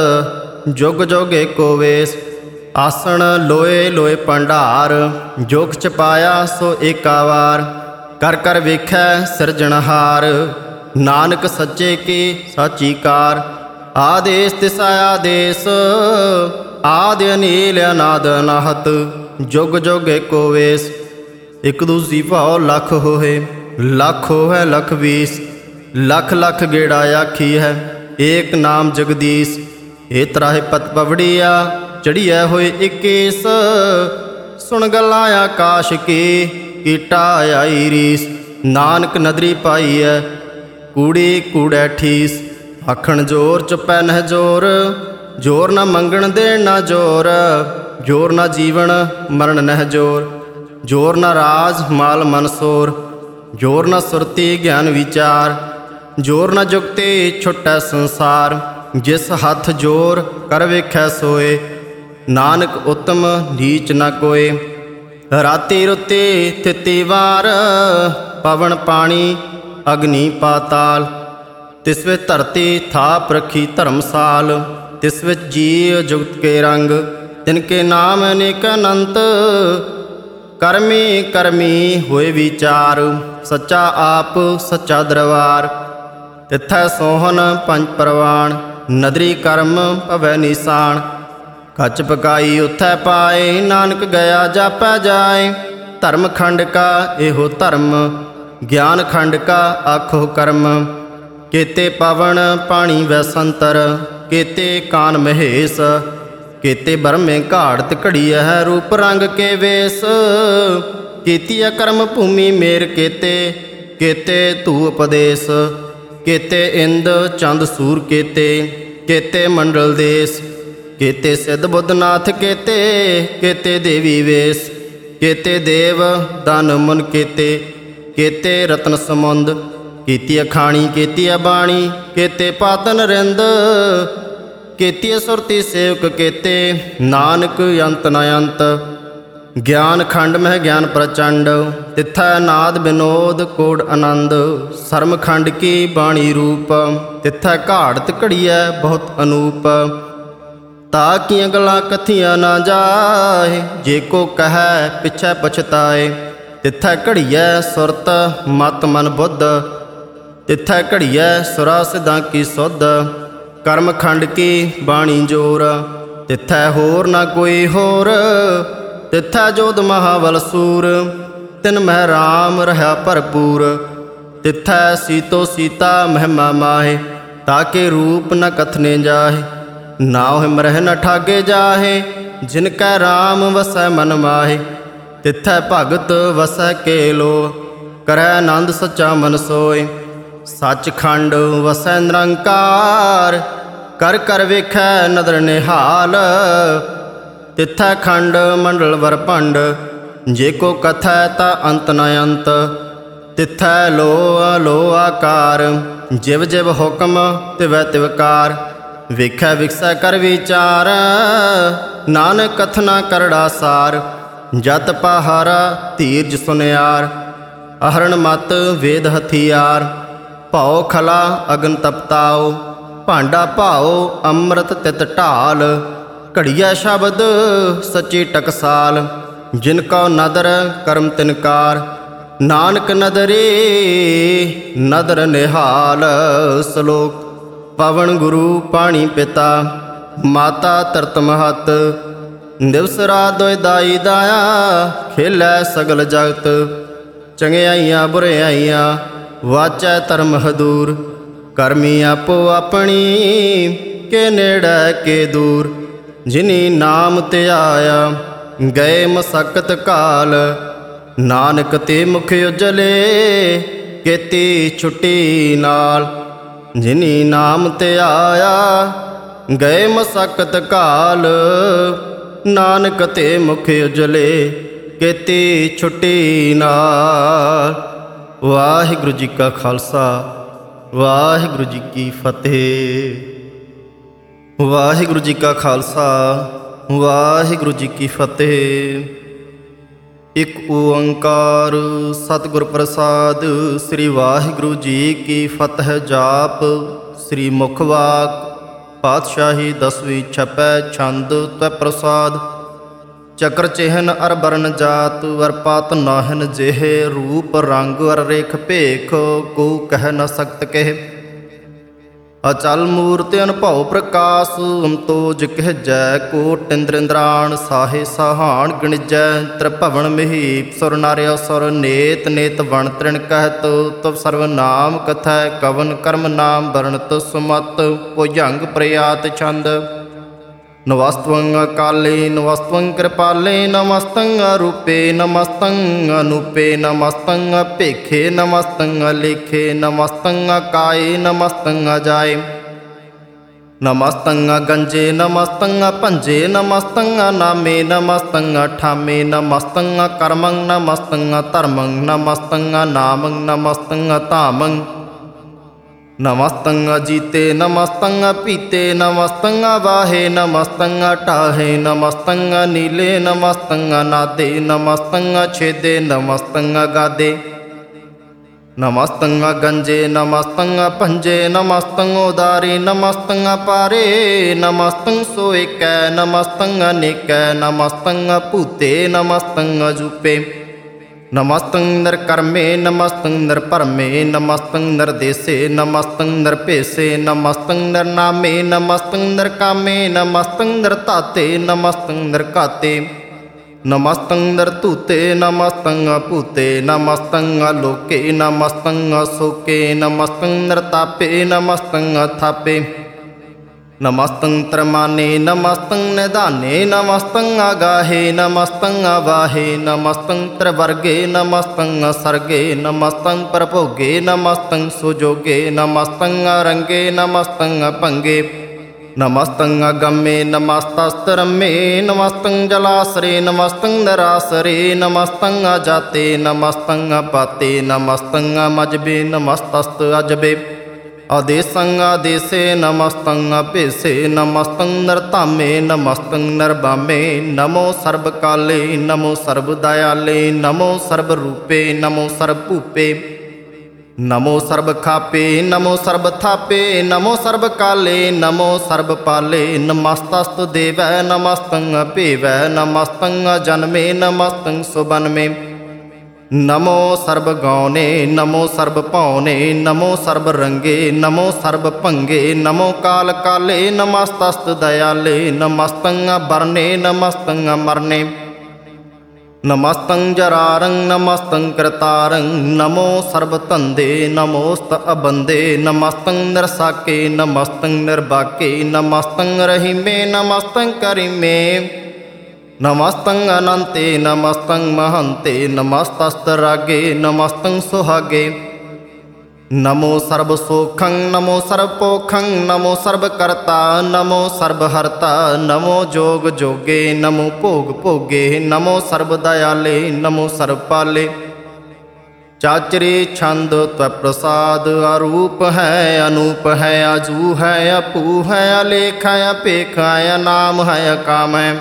ਜੁਗ ਜੁਗ ਏਕੋ ਵੇਸ ਆਸਣ ਲੋਏ ਲੋਏ ਭੰਡਾਰ। ਜੋਖ ਚ ਪਾਇਆ ਸੋ ਏਕਾ ਵਾਰ ਕਰ ਕਰ ਵੇਖੈ ਸਿਰਜਣਹਾਰ। ਨਾਨਕ ਸੱਚੇ ਕੀ ਸਾਚੀ ਕਾਰ। ਆਦੇਸ ਤਿਸੈ ਆਦੇਸ ਆਦ ਅਨੀਲ ਅਨਾਦ ਅਨਾਹਤ। ਜੁਗ ਜੁਗ ਏਕੋ ਵੇਸ ਇਕ ਦੂਜੀ ਭਾਉ ਲੱਖ ਹੋਏ ਲੱਖ ਹੋਇ ਲਖ ਵੀਸ। ਲੱਖ ਲੱਖ ਗੇੜਾ ਆਖੀ ਹੈ ਏਕ ਨਾਮ ਜਗਦੀਸ਼। ਏ ਤਰਾਹੇ ਪਤ ਪਵੜੀਆ ਚੜੀਐ ਹੋਏ ਇਕੀਸ। ਸੁਣ ਗੱਲਾਂ ਆਕਾਸ਼ ਕੀ ਕੀਟਾ ਆਈ ਰੀਸ। ਨਾਨਕ ਨਦਰੀ ਪਾਈਐ ਕੂੜੀ ਕੂੜੈ ਠੀਸ। ਆਖਣ ਜੋਰ ਚੁਪੈ ਨਹਿ ਜੋਰ ਜੋਰ ਨਾ ਮੰਗਣ ਦੇਣ ਨਾ ਜੋਰ। ਜੋਰ ਨਾ ਜੀਵਨ ਮਰਨ ਨਹਿ ਜੋਰ ਜੋਰ ਨਾ ਰਾਜ ਮਾਲ ਮਨਸੋਰ। ਜੋਰ ਨਾ ਸੁਰਤੀ ਗਿਆਨ ਵਿਚਾਰ ਜੋਰ ਨਾ ਜੁਗਤੀ ਛੁਟੈ ਸੰਸਾਰ। ਜਿਸ ਹੱਥ ਜੋਰ ਕਰ ਵੇਖੈ ਸੋਏ ਨਾਨਕ ਉਤਮ ਨੀਚ ਨ ਕੋਏ। ਰਾਤੀ ਰੁੱਤੀ ਤਿੱਤੀ ਵਾਰ ਪਵਨ ਪਾਣੀ ਅਗਨੀ ਪਾਤਾਲ। ਤਿਸ ਵਿੱਚ ਧਰਤੀ ਥਾਪ ਰੱਖੀ ਧਰਮਸਾਲ। ਤਿਸ ਵਿੱਚ ਜੀਅ ਜੁਗਤ ਕੇ ਰੰਗ ਤਿਨ ਕੇ ਨਾਮ ਅਨੇਕ ਅਨੰਤ। ਕਰਮੀ ਕਰਮੀ ਹੋਏ ਵਿਚਾਰ ਸੱਚਾ ਆਪ ਸੱਚਾ ਦਰਬਾਰ। ਤਿੱਥੈ ਸੋਹਨ ਪੰਜ ਪਰਵਾਨ ਨਦਰੀ ਕਰਮ ਭਵੈ ਨਿਸ਼ਾਨ। ਕੱਚ ਪਕਾਈ ਉਥੈ ਪਾਏ ਨਾਨਕ ਗਿਆ ਜਾਪੈ ਜਾਏ। ਧਰਮ ਖੰਡ ਕਾ ਇਹੋ ਧਰਮ ਗਿਆਨ ਖੰਡ ਕਾ ਆਖੋ ਕਰਮ। ਕੇਤੇ ਪਵਨ ਪਾਣੀ ਵੈਸੰਤਰ ਕੇਤੇ ਕਾਨ ਮਹੇਸ਼। ਕੇਤੇ ਬਰਮੇ ਘਾੜਤ ਘੜੀਐ ਰੂਪ ਰੰਗ ਕੇ ਵੇਸ। ਕੀਤੀ ਕਰਮ ਭੂਮੀ ਮੇਰ ਕੇਤੇ ਕੇਤੇ ਧੂ ਉਪਦੇਸ। ਕੇਤੇ ਇੰਦ ਚੰਦ ਸੂਰ ਕੇਤੇ ਕੇਤੇ ਮੰਡਲ ਦੇਸ। ਕੇਤੇ ਸਿੱਧ ਬੁੱਧਨਾਥ ਕੇਤੇ ਕੇਤੇ ਦੇਵੀ ਵੇਸ। ਕੇਤੇ ਦੇਵ ਦਨ ਮੁਨ ਕੇਤੇ ਕੇਤੇ ਰਤਨ ਸਮੁੰਦ। ਕੀਤੀ ਅਖਾਣੀ ਕੀਤੀ ਬਾਣੀ ਕੇਤੇ ਪਾਤਨ ਰਿੰਦ। ਕੀਤੀ ਸੁਰਤੀ ਸੇਵਕ ਕੇਤੇ ਨਾਨਕ ਅੰਤ ਨ ਅੰਤ। ਗਿਆਨ ਖੰਡ ਮਹਿ ਗਿਆਨ ਪ੍ਰਚੰਡ ਤਿੱਥੈ ਨਾਦ ਬਿਨੋਦ ਕੋੜ ਆਨੰਦ। ਸਰਮ ਖੰਡ ਕੀ ਬਾਣੀ ਰੂਪ ਤਿੱਥੈ ਘਾੜਤ ਘੜੀਐ ਬਹੁਤ ਅਨੂਪ। ਤਾ ਕੀਆਂ ਗੱਲਾਂ ਕਥੀਆਂ ਨਾ ਜਾਏ ਜੇ ਕੋ ਕਹੈ ਪਿਛੈ ਪਛਤਾਏ। ਤਿੱਥੈ ਘੜੀਐ ਸੁਰਤ ਮਤ ਮਨ ਬੁੱਧ ਤਿੱਥੈ ਘੜੀਐ ਸੁਰਾ ਸਿਧਾਂ ਕੀ ਸੁਧ। ਕਰਮ ਖੰਡ ਕੀ ਬਾਣੀ ਜੋਰ ਤਿੱਥੈ ਹੋਰ ਨਾ ਕੋਈ ਹੋਰ। ਤਿੱਥੈ ਜੋਧ ਮਹਾਬਲ ਸੂਰ ਤਿਨ ਮਹਿ ਰਾਮ ਰਹਾ ਭਰਪੂਰ। ਤਿੱਥੈ ਸੀਤੋ ਸੀਤਾ ਮਹਿਮਾ ਮਾਹੇ ताके रूप न कथने जाहे। नाव मरह न ठागे जाहे, जिनकै राम वसै मन माहे। तिथै भगत वसै के लो, करै आनंद सच्चा मन सोए। सचखंड वसै निरंकार, कर कर वेखै नदर निहाल। तिथै खंड मंडल वर भंड, जे को कथै ता अंत न अंत। तिथै लो लो आकार, जिव जिव हुक्म तिवै तिवकार। वेखै विकसै कर विचार, नानक कथना करड़ा सार। जत पहारा धीरज सुनियार, अहरण मत वेद हथियार। भाओ खला अगन तपताओ, भांडा भाओ अमृत तित ढाल। घड़िया शब्द सच्ची टकसाल, जिनको नदर कर्म तिनकार। नानक नदरे नदर निहाल। श्लोक। पवन गुरु पाणी पिता, माता तरत महत। दिवस रात दोय दाई दाया, खेलै सगल जगत। चंगियाइयां बुरियाइयां, वाचै धर्म हदूर। करमी आपो अपनी, के नेड़ै के दूर। जिनी नाम त्याया, गए मसकत काल। नानक ते मुख उजले, केती छुट्टी नाल। जिनी नाम त्याया, गए मसकत काल। नानक ते मुख उजले, केती छुट्टी नाल। वाहिगुरू जी का खालसा, वाहिगुरू जी की फतेह। वाहिगुरू जी का खालसा, वाहिगुरू जी की फतेह। एक ओंकार सतगुर प्रसाद। श्री वाहिगुरू जी की फतह जाप। श्री मुखवाक पातशाही 10वीं छपै छंद त्वै प्रसाद। चक्र चिहन अर बरन जात, वर पात नाहन जेह। रूप रंग अर रेख भेख, को कह न सकत कह। अचल मूर्ति अनुभव प्रकाश, अमतोज कहजै कोट इंद्र इंद्राण। साहे सहान गणिजै, त्रिभवन महीप सुर नर असुर। नेत नेत वण तृण कहत, तव सर्वनाम कथै। कवन कर्म नाम वर्णत सुमत, भुजंग प्रयात छंद। नमस्तं अकाले नमस्तं कृपाले, नमस्तं अरूपे नमस्तं अनूपे। नमस्तं अपेखे नमस्तं अलेखे, नमस्तं अकाये नमस्तं अजाय। नमस्तं अगंजे नमस्तं अभंजे, नमस्तं अनामे नमस्तं अठामे। नमस्तं अकर्मं नमस्तं अधर्मं, नमस्तं अनामं नमस्तं अधामं। नमस्तं अजीते नमस्तं अपीते, नमस्तं अवाहे नमस्तं अटाहे। नमस्तं अनीले नमस्तं अनादे, नमस्तं अछेदे नमस्तं अगादे। नमस्तं अगंजे नमस्तं अभंजे, नमस्तं उदारे नमस्तं अपारे। नमस्तं सोएकै नमस्तं अनेकै, नमस्तं अपूते नमस्तं अजूपे। नमस्तं नरकर्मे नमस्तं नरपरमे, नमस्तं नरदेसे नमस्तं नरपेसे। नमस्तं नरनामे नमस्तं नरकामे, नमस्तं नरताते नमस्तं नरकाते। नमस्तं नरतूते नमस्तं अपूते, नमस्तं अलोके नमस्तं अशोके। नमस्तं नरतापे नमस्तं अथापे। नमस्तं त्रमाने नमस्तं निदाने, नमस्तं अगाहे नमस्तं अवाहे। नमस्तं त्रिवर्गे नमस्तं असर्गे, नमस्तं प्रभोगे नमस्तं सुजोगे। नमस्तं अरंगे नमस्तं अपंगे। नमस्तं अगम्ये नमस्तस्त्रमे, नमस्तं जलासरे नमस्तं दरासरे। नमस्तं अजाते नमस्तं अपाते, नमस्तं अमजबे नमस्तस्त अजबे। आदेशं आदेशे नमस्तं अपेशे, नमस्तं नरतामे नमस्तं नरबामे। नमो सर्वकाले नमो सर्वदयाले, नमो सर्वरूपे नमो सर्वभूपे। नमो सर्वखापे नमो सर्वथापे, नमो सर्वकाले नमो सर्वपाले। नमस्तस्तु देवै नमस्तं अपेवै, नमस्तं अजन्मे नमस्तं सुबन्मे। नमो सर्वगौने नमो सर्वपौने, नमो सर्वरंगे नमो सर्वभंगे। नमो काल काले नमस्तस्तु दयाले, नमस्तं अबरने नमस्तं अमरने। ਨਮਸਤੰ ਜਰਾਰੰ ਨਮਸਤੰ ਕਰਤਾਰੰ ਨਮੋ ਸਰਬ ਧੰਦੇ ਨਮੋਸਤ ਅਬੰਦੇ ਨਮਸਤੰ ਨਿਰਸਾਕੇ ਨਮਸਤੰ ਨਿਰਬਾਕੇ ਨਮਸਤੰ ਰਹੀਮੇ ਨਮਸਤੰ ਕਰੀਮੇ ਨਮਸਤੰ ਅਨੰਤੇ ਨਮਸਤੰ ਮਹੰਤੇ ਨਮਸਤਸਤ ਰਾਗੇ ਨਮਸਤੰ ਸੁਹਾਗੇ ਨਮੋ ਸਰਬ ਸੋਖੰ ਨਮੋ ਸਰਬ ਪੋਖੰ ਨਮੋ ਸਰਬ ਕਰਤਾ ਨਮੋ ਸਰਬ ਹਰਤਾ ਨਮੋ ਜੋਗ ਜੋਗੇ ਨਮੋ ਭੋਗ ਭੋਗੇ ਨਮੋ ਸਰਬ ਦਇਆਲੇ ਨਮੋ ਸਰਬ ਪਾਲੇ ਚਾਚਰੇ ਛੰਦ ਤਵ ਪ੍ਰਸਾਦ ਅਰੂਪ ਹੈ ਅਨੂਪ ਹੈ ਆਜੂ ਹੈ ਅਪੂ ਹੈ ਅਲੇਖ ਹੈ ਅਪੇਖ ਹੈ ਅਨਾਮ ਹੈ ਅਕਾਮ ਹੈ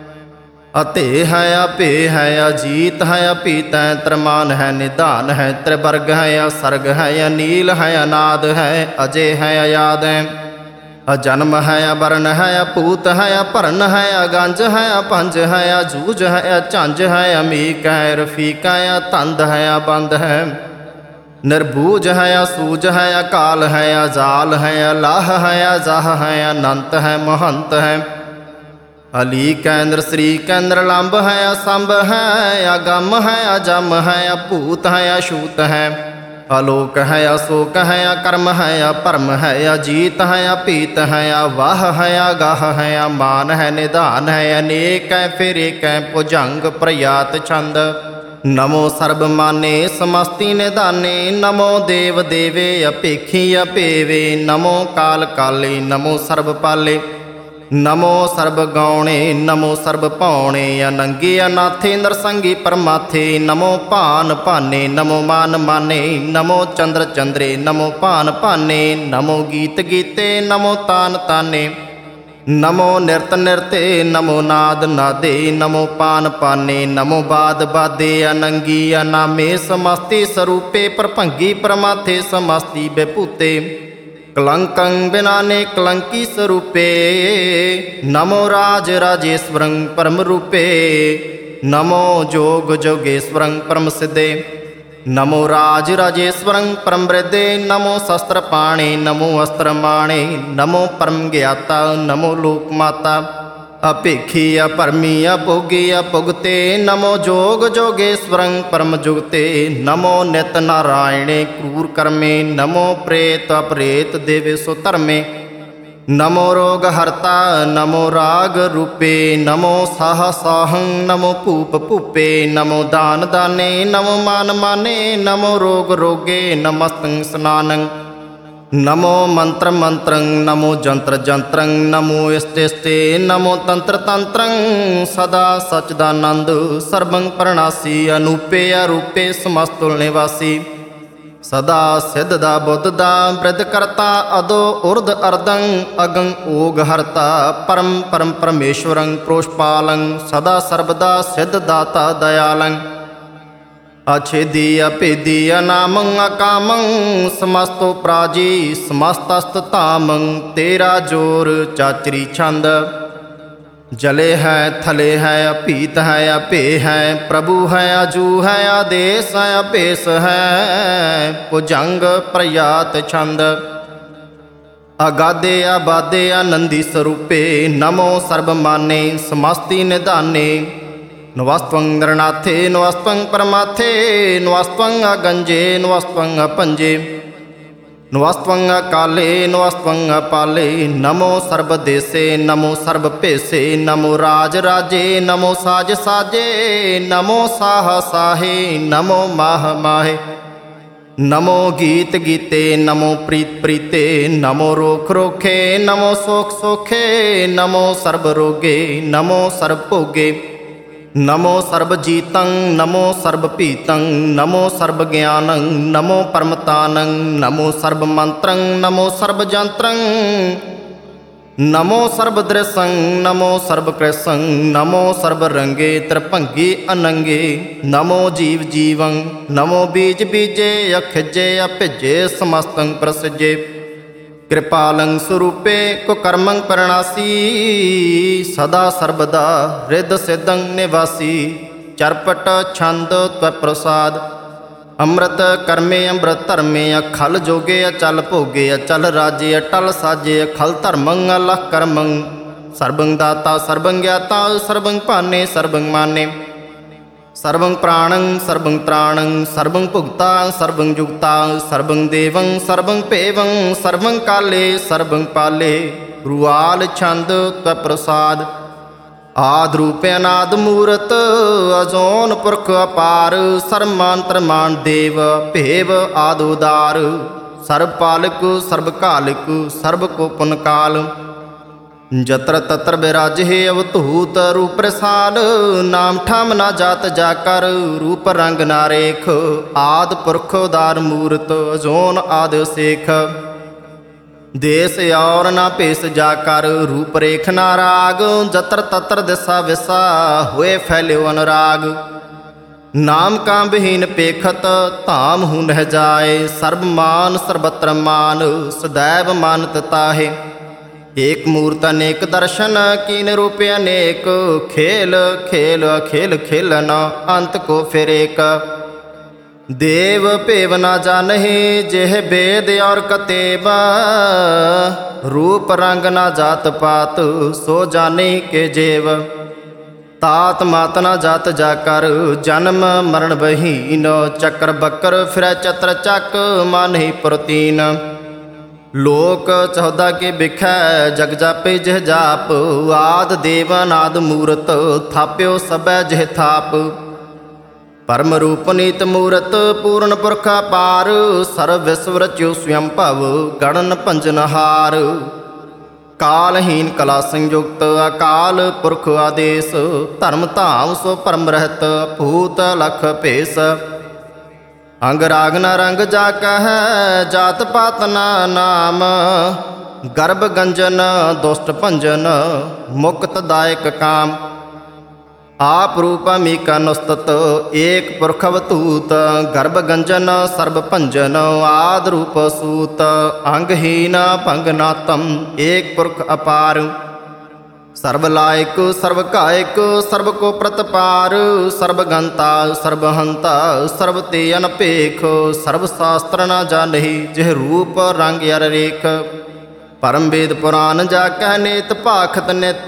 ਅਤੇ ਹੈ ਅਪੇ ਹੈ ਅਜੀਤ ਹੈ ਅਪੀਤ ਹੈ ਤ੍ਰਮਾਨ ਹੈ ਨਿਧਾਨ ਹੈ ਤ੍ਰਿਵਰਗ ਹੈ ਅਸਰਗ ਹੈ ਅਨੀਲ ਹੈ ਅਨਾਦ ਹੈ ਅਜੇ ਹੈ ਅਯਾਦ ਹੈ ਅਜਨਮ ਹੈ ਅਵਰਨ ਹੈ ਅਪੂਤ ਹੈ ਅਭਰਨ ਹੈ ਅਗੰਜ ਹੈ ਅਪੰਜ ਹੈ ਅਜੂਜ ਹੈ ਅਝੰਜ ਹੈ ਅਮੀਕ ਹੈ ਰਫੀਕ ਹੈ ਅਤੰਦ ਹੈ ਅਬੰਦ ਹੈ ਨਿਰਭੂਜ ਹੈ ਅਸੂਜ ਹੈ ਅਕਾਲ ਹੈ ਅਜਾਲ ਹੈ ਅਲਾਹ ਹੈ ਅਜਾਹ ਹੈ ਅਨੰਤ ਹੈ ਮਹੰਤ ਹੈ ਅਲੀ ਕੇਂਦਰ ਸ੍ਰੀ ਕੇਂਦਰ ਲੰਬ ਹੈ ਅਸੰਭ ਹੈ ਅਗੰਮ ਹੈ ਅਜਮ ਹੈ ਅਭੂਤ ਹੈ ਅਛੂਤ ਹੈ ਅਲੋਕ ਹੈ ਅਸੋਕ ਹੈ ਅਕਰਮ ਹੈ ਅਪਰਮ ਹੈ ਅਜੀਤ ਹੈ ਅਪੀਤ ਹੈ ਅਵਾਹ ਹੈ ਅਗਾਹ ਹੈ ਅਮਾਨ ਹੈ ਨਿਧਾਨ ਹੈ ਅਨੇਕ ਹੈ ਫਿਰ ਏਕ ਹੈ ਭੁਜੰਗ ਪ੍ਰਯਾਤ ਛੰਦ ਨਮੋ ਸਰਬ ਮਾਨੇ ਸਮਸਤੀ ਨਿਧਾਨੇ ਨਮੋ ਦੇਵ ਦੇਵੇ ਅਪੇਖੀ ਅਪੇਵੇ ਨਮੋ ਕਾਲ ਕਾਲੇ ਨਮੋ ਸਰਬ ਪਾਲੇ ਨਮੋ ਸਰਬ ਗਾਉਣੇ ਨਮੋ ਸਰਬ ਭਾਉਣੇ ਅਨੰਗੇ ਅਨਾਥੇ ਨਰਸੰਗੀ ਪਰਮਾਥੇ ਨਮੋ ਭਾਨ ਭਾਨੇ ਨਮੋ ਮਾਨ ਮਾਨੇ ਨਮੋ ਚੰਦਰ ਚੰਦਰੇ ਨਮੋ ਭਾਨ ਭਾਨੇ ਨਮੋ ਗੀਤ ਗੀਤੇ ਨਮੋ ਤਾਨ ਤਾਨੇ ਨਮੋ ਨਿਰਤ ਨਿਰਤੇ ਨਮੋ ਨਾਦ ਨਾਦੇ ਨਮੋ ਪਾਨ ਪਾਨੇ ਨਮੋ ਬਾਦ ਬਾਦੇ ਅਨੰਗੀ ਅਨਾਮੇ ਸਮਸਤੀ ਸਰੂਪੇ ਪਰਭੰਗੀ ਪਰਮਾਥੇ ਸਮਸਤੀ ਬੇਭੂਤੇ ਕਲੰਕੰ ਬਿਨਾਨੇ ਕਲੰਕੀ ਸਰੂਪੇ ਨਮੋ ਰਾਜ ਰਾਜੇਸ਼ਵਰੰ ਪਰਮ ਰੂਪੇ ਨਮੋ ਜੋਗ ਜੋਗੇਸ਼ਵਰੰ ਪਰਮ ਸਿੱਧੇ ਨਮੋ ਰਾਜ ਰਾਜੇਸ਼ਵਰੰ ਪਰਮ ਬ੍ਰਿਧੇ ਨਮੋ ਸ਼ਸਤਰ ਪਾਣੇ ਨਮੋ ਅਸਤਰ ਮਾਣੇ ਨਮੋ ਪਰਮ ਗਿਆਤਾ ਨਮੋ ਲੋਕ ਮਾਤਾ ਅਭੇਖੀ ਅਭਰਮੀ ਅਭੋਗੀ ਅਭੁਗਤੇ ਨਮੋ ਜੋਗ ਜੋਗੇਸ਼ਵਰੰ ਪਰਮ ਜੁਗਤੇ ਨਮੋ ਨਿਤ ਨਾਰਾਇਣੇ ਕਰੂਰ ਕਰਮੇ ਨਮੋ ਪ੍ਰੇਤ ਅਪਰੇਤ ਦੇਵੇ ਸੋ ਧਰਮੇ ਨਮੋ ਰੋਗ ਹਰਤਾ ਨਮੋ ਰਾਗ ਰੂਪੇ ਨਮੋ ਸਾਹ ਸਾਹੰ ਨਮੋ ਭੂਪ ਭੂਪੇ ਨਮੋ ਦਾਨ ਦਾਨੇ ਨਮੋ ਮਾਨ ਮਾਨੇ ਨਮੋ ਰੋਗ ਰੋਗੇ ਨਮਸਤੰ ਸਨਾਨੰ ਨਮੋ ਮੰਤਰ ਮੰਤਰੰ ਨਮੋ ਜੰਤਰ ਜੰਤਰੰ ਨਮੋ ਇਸਤੇ ਇਸਤੇ ਨਮੋ ਤੰਤਰ ਤੰਤਰੰ ਸਦਾ ਸਚਦਾਨੰਦ ਸਰਬੰ ਪਰਣਾਸੀ ਅਨੂਪੇ ਅਰੂਪੇ ਸਮਸਤੁਲ ਨਿਵਾਸੀ ਸਦਾ ਸਿੱਧ ਦਾ ਬੁੱਧ ਦਾ ਬ੍ਰਿਧ ਕਰਤਾ ਅਦੋ ਉਰਧ ਅਰਦੰ ਅਗੰ ਓਗ ਹਰਤਾ ਪਰਮ ਪਰਮ ਪਰਮੇਸ਼ਵਰੰ ਪ੍ਰੋਸ਼ਪਾਲੰ ਸਦਾ ਸਰਬਦਾ ਸਿੱਧ ਦਾਤਾ ਦਇਆਲੰ ਅਛੇਦੀ ਅਭੇਦੀ ਅਨਾਮੰ ਅਕਾਮੰ ਸਮਸਤੋ ਪ੍ਰਾਜੀ ਸਮਸਤਸਤ ਧਾਮੰ ਤੇਰਾ ਜੋਰ ਚਾਚਰੀ ਛੰਦ ਜਲੇ ਹੈ ਥਲੇ ਹੈ ਅਭੀਤ ਹੈ ਅਭੇ ਹੈ ਪ੍ਰਭੂ ਹੈ ਅਜੂ ਹੈ ਆਦੇਸ ਹੈ ਅਭੇਸ ਹੈ ਭੁਜੰਗ ਪ੍ਰਯਾਤ ਛੰਦ ਅਗਾਦੇ ਆਬਾਦੇ ਆਨੰਦੀ ਸਰੂਪੇ ਨਮੋ ਸਰਬ ਮਾਨੇ ਸਮਸਤੀ ਨਿਧਾਨੇ ਨਵਸਤਵੰ ਨਰਨਾਥੇ ਨਵਸਤਵੰ ਪਰਮਾਥੇ ਨਵਸਤਵੰ ਅਗੰਜੇ ਨਵਸਤਵੰ ਅਪੰਜੇ ਨਵਸਤਵੰ ਅਕਾਲੇ ਨਵਸਤਵੰ ਅਪਾਲੇ ਨਮੋ ਸਰਬ ਦੇਸੇ ਨਮੋ ਸਰਬ ਭੇਸੇ ਨਮੋ ਰਾਜ ਰਾਜੇ ਨਮੋ ਸਾਜ ਸਾਜੇ ਨਮੋ ਸਾਹ ਸਾਹੇ ਨਮੋ ਮਾਹ ਮਾਹੇ ਨਮੋ ਗੀਤ ਗੀਤੇ ਨਮੋ ਪ੍ਰੀਤ ਪ੍ਰੀਤੇ ਨਮੋ ਰੋਖ ਰੋਖੇ ਨਮੋ ਸੋਖ ਸੋਖੇ ਨਮੋ ਸਰਬ ਰੋਗੇ ਨਮੋ ਸਰਬ ਭੋਗੇ ਨਮੋ ਸਰਬ ਜੀਤੰ ਨਮੋ ਸਰਬ ਭੀਤੰ ਨਮੋ ਸਰਬ ਗਿਆਨੰ ਨਮੋ ਪਰਮਤਾਨੰ ਨਮੋ ਸਰਬ ਮੰਤਰੰ ਨਮੋ ਸਰਬ ਜੰਤਰੰ ਨਮੋ ਸਰਬ ਦ੍ਰਿਸੰ ਨਮੋ ਸਰਬ ਕ੍ਰਿਸੰ ਨਮੋ ਸਰਬ ਰੰਗੇ ਤ੍ਰਿਭੰਗੀ ਅਨੰਗੇ ਨਮੋ ਜੀਵ ਜੀਵੰ ਨਮੋ ਬੀਜ ਬੀਜੇ ਅਖਿਜੇ ਅਭਿਜੇ ਸਮਸਤੰ ਪ੍ਰਸਿਜੇ ਕਿਰਪਾਲੰ ਸਰੂਪੇ ਕੁਕਰਮੰ ਪਰਣਾਸੀ ਸਦਾ ਸਰਬਦਾ ਰਿੱਧ ਸਿੱਧੰ ਨਿਵਾਸੀ ਚਰਪਟ ਛੰਦ ਤਵ ਪ੍ਰਸਾਦ ਅੰਮ੍ਰਿਤ ਕਰਮੇ ਅੰਮ੍ਰਿਤ ਧਰਮੇ ਅਖਲ ਜੋਗੇ ਅਚਲ ਭੋਗੇ ਅਚਲ ਰਾਜੇ ਅਟਲ ਸਾਜੇ ਅਖਲ ਧਰਮੰ ਅਲਖ ਕਰਮੰ ਸਰਬੰ ਦਾਤਾ ਸਰਬੰ ਗਿਆਤਾ ਸਰਬੰ ਭਾਨੇ ਸਰਬੰ ਮਾਨੇ ਸਰਬੰ ਪ੍ਰਾਣੰ ਸਰਬੰ ਤ੍ਰਾਣੰ ਸਰਬੰ ਭੁਗਤਾ ਸਰਬੰ ਜੁਗਤਾ ਸਰਬੰ ਦੇਵੰ ਸਰਬੰ ਭੇਵੰ ਸਰਬੰ ਕਾਲੇ ਸਰਬੰ ਪਾਲੇ ਰੁਆਲ ਛੰਦ ਤਵ ਪ੍ਰਸਾਦ ਆਦਿ ਰੂਪ ਅਨਾਦਿ ਮੂਰਤ ਅਜੋਨ ਪੁਰਖ ਅਪਾਰ ਸਰਮਾਂਤਰ ਮਾਨ ਦੇਵ ਭੇਵ ਆਦਿ ਉਦਾਰ ਸਰਬ ਪਾਲਕ ਸਰਬ ਕਾਲਿਕ ਸਰਬ ਕੋ ਪੁਨ ਕਾਲ ਜਤਰ ਤਤਰ ਬਿਰਾਜੇ ਅਵਧੂਤ ਰੂਪ ਰਸਾਲ ਨਾਮ ਠਮ ਨਾ ਜਾਤ ਜਾ ਕਰ ਰੂਪ ਰੰਗ ਨਾ ਰੇਖ ਆਦਿ ਪੁਰਖ ਉਦਾਰ ਮੂਰਤ ਅਜੋਨ ਆਦਿ ਸੇਖ ਦੇਸ ਔਰ ਨਾ ਭੇਸ ਜਾ ਕਰ ਰੂਪ ਰੇਖ ਨਾ ਰਾਗ ਜਤਰ ਤਤਰ ਦਿਸਾ ਵਿਸਾ ਹੋਏ ਫੈਲਿਓ ਅਨੁਰਾਗ ਨਾਮ ਕਾਮ ਬਹੀਨ ਪੇਖਤ ਧਾਮ ਹੂ ਨਹਿ ਜਾਏ ਸਰਬ ਮਾਨ ਸਰਬਤਰ ਮਾਨ ਸदैव ਮਾਨਤ ਤਾਹੇ ਏਕ ਮੂਰਤ ਅਨੇਕ ਦਰਸ਼ਨ ਕੀਨ ਰੂਪ ਅਨੇਕ ਖੇਲ ਖੇਲ ਅਖੇਲ ਖੇਲਨ ਅੰਤ ਕੋ ਫਿਰ ਏਕ ਦੇਵ ਭੇਵ ਨਾ ਜਾਣਹਿ ਜਿਹ ਬੇਦ ਔਰ ਕਤੇਬ ਰੂਪ ਰੰਗ ਨਾ ਜਾਤ ਪਾਤ ਸੋ ਜਾਣੇ ਕੇ ਜੇਵ ਤਾਤ ਮਾਤ ਨਾ ਜਾਤ ਜਾ ਕਰ ਜਨਮ ਮਰਨ ਬਹੀਨ ਚੱਕਰ ਬੱਕਰ ਫਿਰੈ ਚਤਰ ਚੱਕ ਮਾਨਹਿ ਪ੍ਰਤੀਨ ਲੋਕ 14 ਕੇ ਬਿਖੈ ਜਗ ਜਾਪੇ ਜਿਹ ਜਾਪ ਆਦ ਦੇਵ ਅਨਾਦ ਮੂਰਤ ਥਾਪਿਓ ਸਭੈ ਜਿਹ ਥਾਪ ਪਰਮ ਰੂਪ ਨੀਤ ਮੂਰਤ ਪੂਰਨ ਪੁਰਖ ਅਪਾਰ ਸਰਵ ਵਿਸਵ ਰਚਿਓ ਸਵਯੰ ਭਵ ਗਣਨ ਭੰਜਨ ਹਾਰ ਕਾਲਹੀਨ ਕਲਾ ਸੰਯੁਕਤ ਅਕਾਲ ਪੁਰਖ ਆਦੇਸ ਧਰਮ ਧਾਮ ਸੋ ਪਰਮ ਰਹਿਤ ਭੂਤ ਲਖ ਭੇਸ ਅੰਗ ਰਾਗ ਨ ਰੰਗ ਜਾ ਕਹਿ ਜਾਤ ਪਾਤ ਨਾ ਨਾਮ ਗਰਭ ਗੰਜਨ ਦੁਸ਼ਟ ਭੰਜਨ ਮੁਕਤ ਦਾਇਕ ਕਾਮ ਆਪ ਰੂਪ ਅਮੀਕਾ ਨੁਸਤਤ ਏਕ ਪੁਰਖ ਅਵਧੂਤ ਗਰਭ ਗੰਜਨ ਸਰਬ ਭੰਜਨ ਆਦ ਰੂਪ ਸੂਤ ਅੰਗਹੀਨ ਭੰਗ ਨਾਤਮ ਏਕ ਪੁਰਖ ਅਪਾਰ ਸਰਬ ਲਾਇਕ ਸਰਬ ਕਾਇਕ ਸਰਬ ਕੋ ਪ੍ਰਤਪਾਰ ਸਰਬ ਗੰਤਾ ਸਰਬ ਹੰਤਾ ਸਰਬ ਤੇ ਅਨਪੇਖ ਸਰਬ ਸ਼ਾਸਤਰ ਨਾ ਜਾਣਹਿ ਜਿਹ ਰੂਪ ਰੰਗ ਅਰ ਰੇਖ ਪਰਮ ਵੇਦ ਪੁਰਾਨ ਜਾ ਕਹਿ ਨੇਤ ਭਾਖਤ ਨਿਤ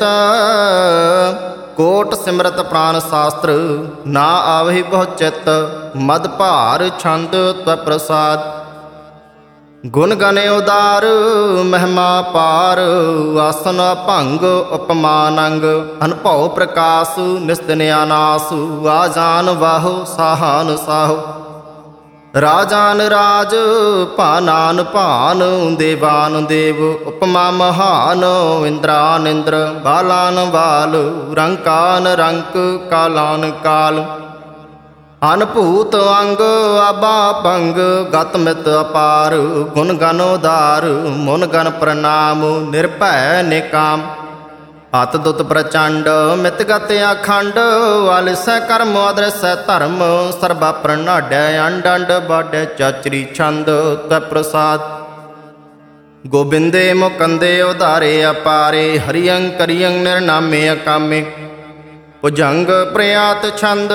ਕੋਟ ਸਿਮਰਤ ਪ੍ਰਾਨ ਸ਼ਾਸਤਰ ਨਾ ਆਵਹਿ ਬਹੁ ਚਿਤ ਮਦ ਭਾਰ ਛੰਦ ਤਵ ਪ੍ਰਸਾਦ ਗੁਣ ਗਨ ਉਦਾਰ ਮਹਿਮਾ ਪਾਰ ਆਸਨ ਭੰਗ ਉਪਮਾਨ ਅੰਗ ਅਨਭਉ ਪ੍ਰਕਾਸ਼ ਨਿਸਤਨ ਅਨਾਸ ਆਜਾਨ ਵਾਹੋ ਸਾਹਾਨ ਸਾਹੋ ਰਾਜਾਨ ਰਾਜ ਭਾਨਾਨ ਭਾਨ ਦੇਵਾਨ ਦੇਵ ਉਪਮਾ ਮਹਾਨ ਇੰਦਰਾਨ ਇੰਦਰ ਬਾਲਾਨ ਬਾਲ ਰੰਕਾਨ ਰੰਕ ਕਾਲਾਨ ਕਾਲ ਅਨਭੂਤ ਅੰਗ ਆਬਾ ਭੰਗ ਗਤ ਮਿਤ ਅਪਾਰ ਗੁਣ ਗਨ ਉਦਾਰ ਮੁਨ ਗਨ ਪ੍ਰਣਾਮ ਨਿਰਭੈ ਨਿਕਾਮ ਅਤ ਦੁਤ ਪ੍ਰਚੰਡ ਮਿਤ ਗਤ ਅਖੰਡ ਵਾਲਿਸੈ ਕਰਮ ਅਦਰਸੈ ਧਰਮ ਸਰਬਾ ਪ੍ਰਣਾਡੈ ਅੰਡ ਅੰਡ ਬਾਡੈ ਚਾਚਰੀ ਛੰਦ ਤੈ ਪ੍ਰਸਾਦ ਗੋਬਿੰਦੇ ਮੁਕੰਦੇ ਉਧਾਰੇ ਅਪਾਰੇ ਹਰਿਯੰ ਕਰਿਯੰ ਨਿਰਨਾਮੇ ਅਕਾਮੇ ਭੁਜੰਗ ਪ੍ਰਿਆਤ ਛੰਦ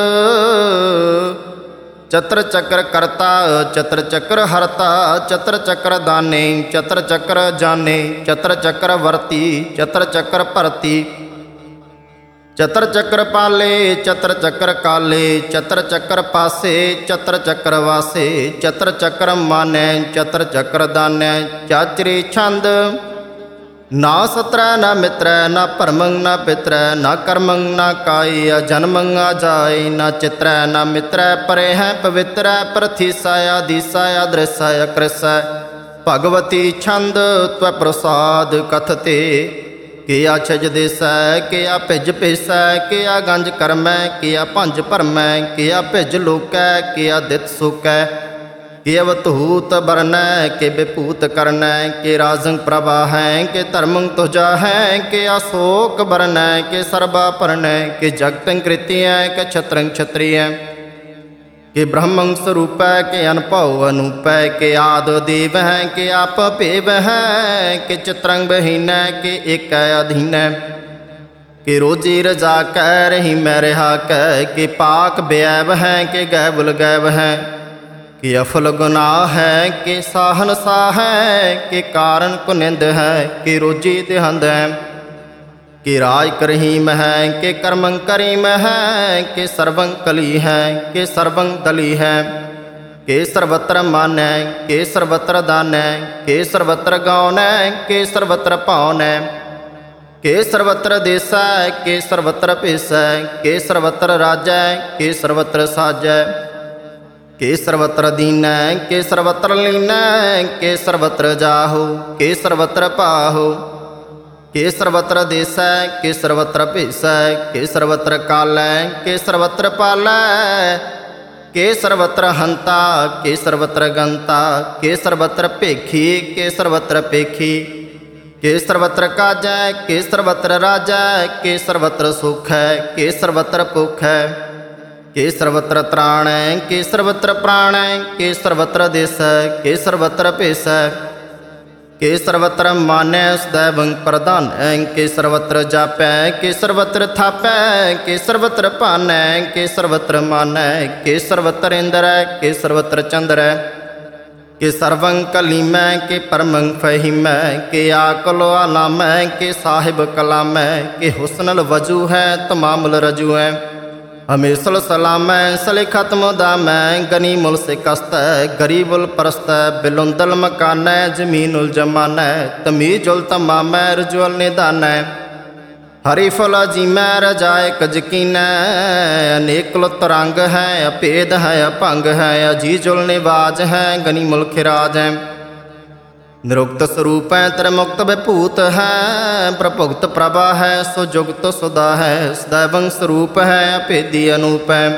ਚਤਰ ਚੱਕਰ ਕਰਤਾ ਚਤਰ ਚੱਕਰ ਹਰਤਾ ਚਤਰ ਚੱਕਰ ਦਾਨੇ ਚਤਰ ਚੱਕਰ ਜਾਣੇ ਚਤਰ ਚੱਕਰ ਵਰਤੀ ਚਤਰ ਚੱਕਰ ਭਰਤੀ ਚਤਰ ਚੱਕਰ ਪਾਲੇ ਚਤਰ ਚੱਕਰ ਕਾਲੇ ਚਤਰ ਚੱਕਰ ਪਾਸੇ ਚਤਰ ਚੱਕਰ ਵਾਸੇ ਚਤਰ ਚੱਕਰ ਮਾਨੈ ਚਤਰ ਚੱਕਰ ਦਾਨੈ ਚਾਚਰੀ ਛੰਦ ਨਾ ਸਤਰੈ ਨਾ ਮਿਤਰੈ ਨਾ ਭਰਮੰ ਨਾ ਪਿਤਰੈ ਨਾ ਕਰਮੰ ਨਾ ਕਾਈ ਅਜਨਮੰ ਅਜਾਈ ਨਾ ਚਿਤਰੈ ਨਾ ਮਿਤਰੈ ਪਰੇ ਹੈ ਪਵਿੱਤਰੈ ਪ੍ਰਥੀਸਾ ਆਦੀਸਾ ਅਦ੍ਰਿਸਾ ਅਕ੍ਰਿਸਾ ਭਗਵਤੀ ਛੰਦ ਤਵ ਪ੍ਰਸਾਦ ਕਥਤੇ ਕਿਆ ਛਜ ਦੇਸੈ ਕਿਆ ਭਿਜ ਭੇਸੈ ਕਿਆ ਗੰਜ ਕਰਮੈ ਕਿਆ ਭੰਜ ਭਰਮੈ ਕਿਆ ਭਿਜ ਲੋਕੈ ਕਿਆ ਦਿਤ ਸੁਕੈ ਕਿ ਅਵਧੂਤ ਬਰਨੈ ਕਿ ਵਿਭੂਤ ਕਰਨੈ ਕਿ ਰਾਜੰ ਪ੍ਰਭਾ ਹੈ ਕਿ ਧਰਮੰ ਤੁਜਾ ਹੈ ਕਿ ਅਸ਼ੋਕ ਬਰਨੈ ਕਿ ਸਰਬਾ ਪਰਨੈ ਕਿ ਜਗਤੰ ਕ੍ਰਿਤੀਐ ਕਿ ਛਤਰੰ ਛਤਰੀਐ ਕਿ ਬ੍ਰਹਮੰ ਸਰੂਪੈ ਕਿ ਅਨਭਉ ਅਨੂਪੈ ਕਿ ਆਦਿ ਦੇਵ ਹੈ ਕਿ ਆਪ ਭੇਵ ਹੈ ਕਿ ਚਿਤਰੰ ਬਹੀਨੈ ਕਿ ਏਕੈ ਅਧੀਨੈ ਕਿ ਰੋਜੀ ਰਜਾ ਕਹਿ ਰਹੀ ਮੈਂ ਰਿਹਾ ਕਹਿ ਕਿ ਪਾਕ ਬਿਐਬ ਹੈ ਕਿ ਗੈਬੁਲ ਗੈਬ ਹੈ ਕਿ ਅਫਲ ਗੁਨਾਹ ਹੈ ਕਿ ਸਾਹਨ ਸਾਹ ਹੈ ਕਿ ਕਾਰਨ ਕੁਨਿੰਦ ਹੈ ਕਿ ਰੋਜੀ ਤਿਹੰਦ ਹੈ कि राज करहीम है कि कर्मं करीम है कि सर्वं कली है कि सर्वं दली है के सर्वत्र मान है के सर्वत्र दान है के सर्वत्र गौन है के सर्वत्र पावन है के सर्वत्र देश है के सर्वत्र पेश है के सर्वत्र राज है के सर्वत्र साज है के सर्वत्र दीन है के सर्वत्र लीन है के सर्वत्र जाहो के सर्वत्र पाहो के सर्वत्र देश है के सर्वत्र पेश है के सर्वत्र काल है के सर्वत्र पाल है के सर्वत्र हंता के सर्वत्र गंता के सर्वत्र पेखी के सर्वत्र पेखी के सर्वत्र काज है के सर्वत्र राजा के सर्वत्र सुख है के सर्वत्र पुख है के सर्वत्र त्राण है के सर्वत्र प्राण है के सर्वत्र देश है के सर्वत्र पेश है के सर्वत्र मान्य सदैवं प्रधान है के सर्वत्र जाप है के सर्वत्र थाप है के सर्वत्र पान है के सर्वत्र मान है के सर्वत्र इंद्र है के सर्वत्र चंद्र है के सर्वं कलीम है के परमं फहीम है के आकलो आलाम है के साहिब कलाम है के हुस्नल वजू है तमामुल रजू है हमेशल सलाम है सले खत्म दाम है गनी मुल से कस्त है गरीबुल परस्त है बिलुंदल मकान है जमीनुल जमान है तमीजुल तमाम है रजुअल निदान है हरीफुल अजीम है रजाए कजकीन है अनेक लुत रंग है अभेद है अभंग है अजीजुल निवाज है गनी मुल खिराज है निरुक्त स्वरूप है त्रिमुक्त विभूत है प्रभुक्त प्रभा है सुजुगत सुधा है सदैवं स्वरूप है अभेदी अनूप है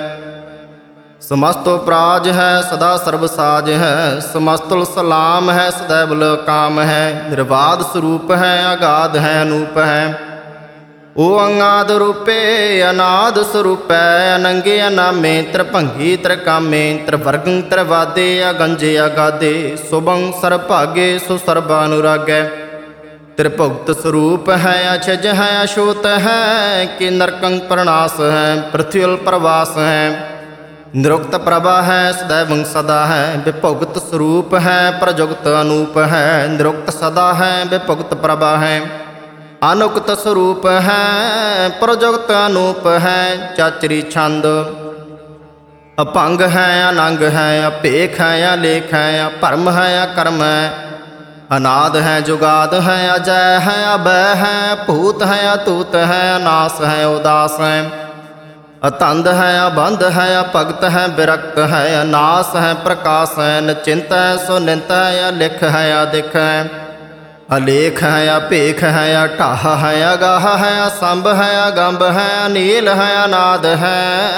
समस्तो प्राज है सदा सर्वसाज है समस्तुल सलाम है सदैवल काम है निर्बाध स्वरूप है अगाध है अनूप है ओ अंगाद रूपे अनाद स्वरूप है अनंगे अनामे त्रिभंगी त्रिकामे त्रिवर्गं त्रिवादे अगंजे अगाधे सुभं सर्वभागे सुसर्वानुरागे त्रिभुक्त स्वरूप है अछज है अछूत है कि नरकं प्रणाश है पृथ्वील प्रवास है निरुक्त प्रभा है सदैवं सदा है विभुक्त स्वरूप है प्रजुक्त अनूप है निरुक्त सदा है विभुक्त प्रभा है अनुक्त स्वरूप है प्रजुक्त अनूप है चाचरी छंद अपंग है अनंग है अपेख है अलेख है अपरम है अकर्म है अनाद है जुगाद है अजय है अभय है भूत है अतूत है अनास है उदास है अतंद है अबंध है अपगत है विरक्त है अनास है प्रकाश है निचिंत है सुनिंत है अलिख है अधिक है अलेख है अपेख है अटाह है अगाह है असंभ है अगंभ है अनील है अनाद है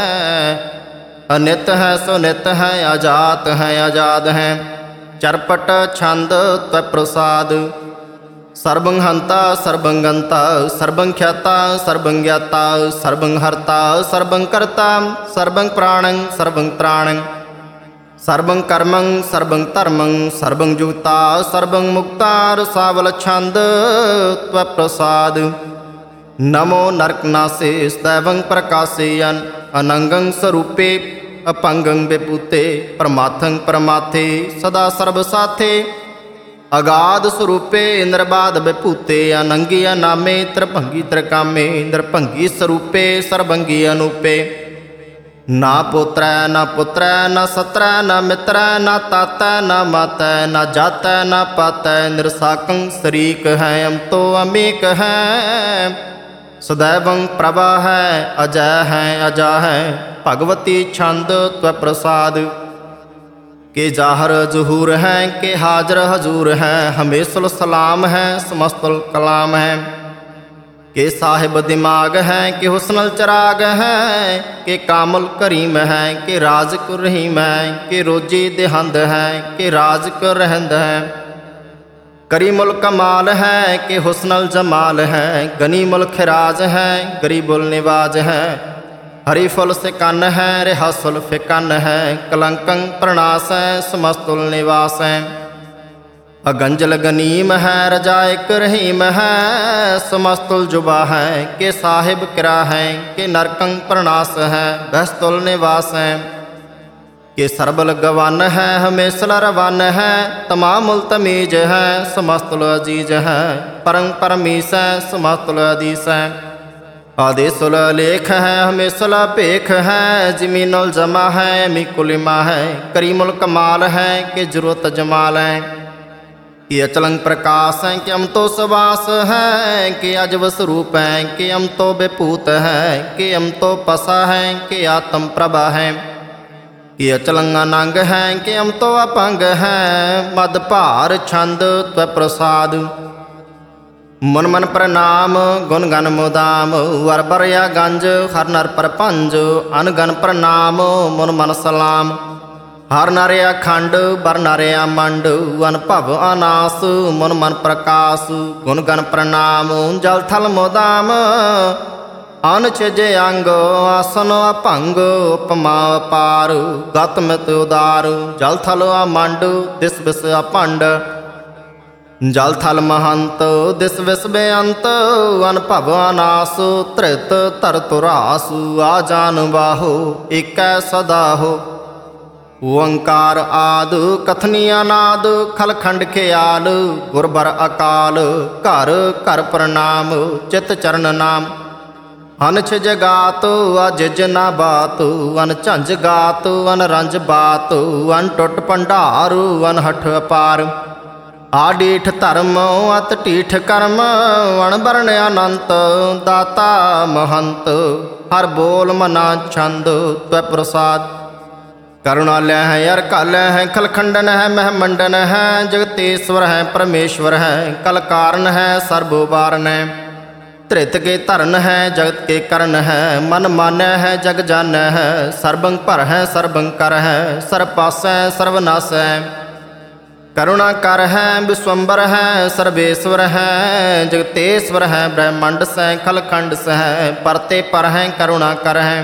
अनित है सुनित है अजात है आजाद है चरपट छंद त्वप्रसाद सर्वं हंता सर्वं गंता सर्वं ख्याता सर्वं ज्ञाता सर्वं हर्ता सर्वं कर्ता सर्वं प्राणं सर्वं त्राणं सर्वं कर्मं सर्वं धर्मं सर्वं जुगता सर्वं मुक्तार सावल छंद त्वप्रसाद नमो नरकनासे सदैवं प्रकाशयन अनंगं स्वरूपे अपंगं विभूते परमार्थं परमार्थे सदा सर्वसाथे अगाध स्वरूपे इंद्रबाद विभूते अनंगी अनामे त्रिभंगी त्रिकामे नृभंगी स्वरूपे सर्वंगी अनूपे ना पुत्र न पुत्र न सत्र न मित्र न तात न मात न जात न पात निरसाकं शरीक है हम तो अमेक है सदैवं प्रभा है अजय है अजा है भगवती छंद त्वप्रसाद के जाहर जहूर है के हाजर हजूर है हमेशुल सलाम है समस्तुल कलाम है के साहिब दिमाग है कि हुस्नल चराग है कि कामुल करीम है कि राज को रहीम है कि रोजी देहंद है कि राज को रहंद है करीमुल कमाल है कि हुस्नल जमाल है गनीमुल खिराज है गरीबुल निवाज है हरीफुल सिकन है रिहासुल फिकन है कलंकं प्रणाश है समस्तुल निवास है अगंजल गनीम है रजायक रहीम है समस्तुल जुबा है के साहिब किरा है के नरकं प्रणाश है बहस्तुल निवास है कि सरबल गवन है हमेशल रवन है तमामुल तमीज है समस्तुल अजीज है परम परमीस है समस्तुल अदीस है आदेशुल लेख है हमेशल भेख है जमीनुल जमा है मिकुलिमा है करीमुल कमाल है कि जरूरत जमाल है कि अचलंग प्रकाश है कि हम तो सवास है कि अजब स्वरूप है कि हम तो विभूत है कि हम तो पसा है कि आत्म प्रभा है कि अचलंग अनंग है कि हम तो अपंग है मद भार छंद त्व प्रसाद मन मन प्रणाम गुण गण मुदाम वर बरया गंज हर नर परपंज अनगन प्रणाम मन मन सलाम हर नारे अखंड बर नारे मंड अनभव अनास मन मन प्रकाश गुण गण प्रणाम जल थल मुदाम अनछजे अंग आसन अभंग उपमा अपार गतमित उदार जल थल अमंड दिस विस अपंड जल थल महंत दिस विस बेअंत अनभव अनास त्रित तर तुरास आ जान बाहो एक सदा हो ओंकार आद कथनी अनाद खलखंड ख्याल गुरबर अकाल घर घर प्रणाम चित चरण नाम अनछ जगात अजिज ना बात अन झंझ गात अन रंज बात अन टुट भंडार अन हठ अपार आडीठ धर्म अत टीठ कर्म अण वर्ण अनंत दाता महंत हर बोल मना छंद त्व प्रसाद करुणालय है अरकालय है खलखंडन है महमंडन है जगतेश्वर है परमेश्वर है कल कारण है सर्वोबारण है त्रित के धरन है जगत के करण है मन मान्य है जग जान है सर्वंग पर है सर्वंग कर है सर्वपास है सर्वनाश है करुणा कर है विश्वम्बर है सर्वेश्वर है जगतेश्वर है ब्रह्मांड से खलखंड से है परते पर है करुणा कर है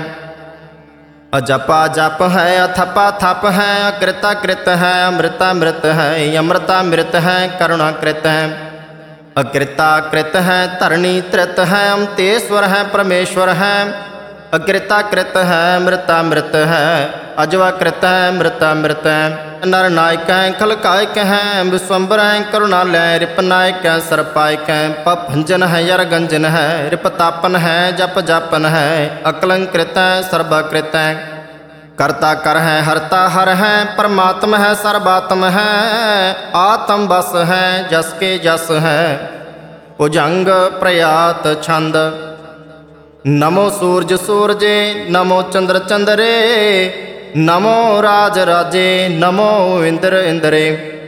अजपा जप है अथपा थप है अकृता कृत है अमृता मृत है अमृता मृत है करुणा कृत है अकृता कृत है धरणी त्रित है अमतेश्वर है परमेश्वर है अकृता कृत है मृता मृत है अजवा कृत है मृता मृत है नर नायक है खलकायक है विश्वम्बर है करुणालय रिपनायक है सरपायक है पभंजन है यरगंजन है रिपतापन है जप जापन है अकलंकृत है सर्वाकृत है करता कर है हरता हर है परमात्म है सर्वात्म है आत्म बस है जस के जस है भुजंग प्रयात छंद नमो सूरज सूरजे नमो चंद्र चंद्रे नमो राज राजे नमो इंद्र इंद्रे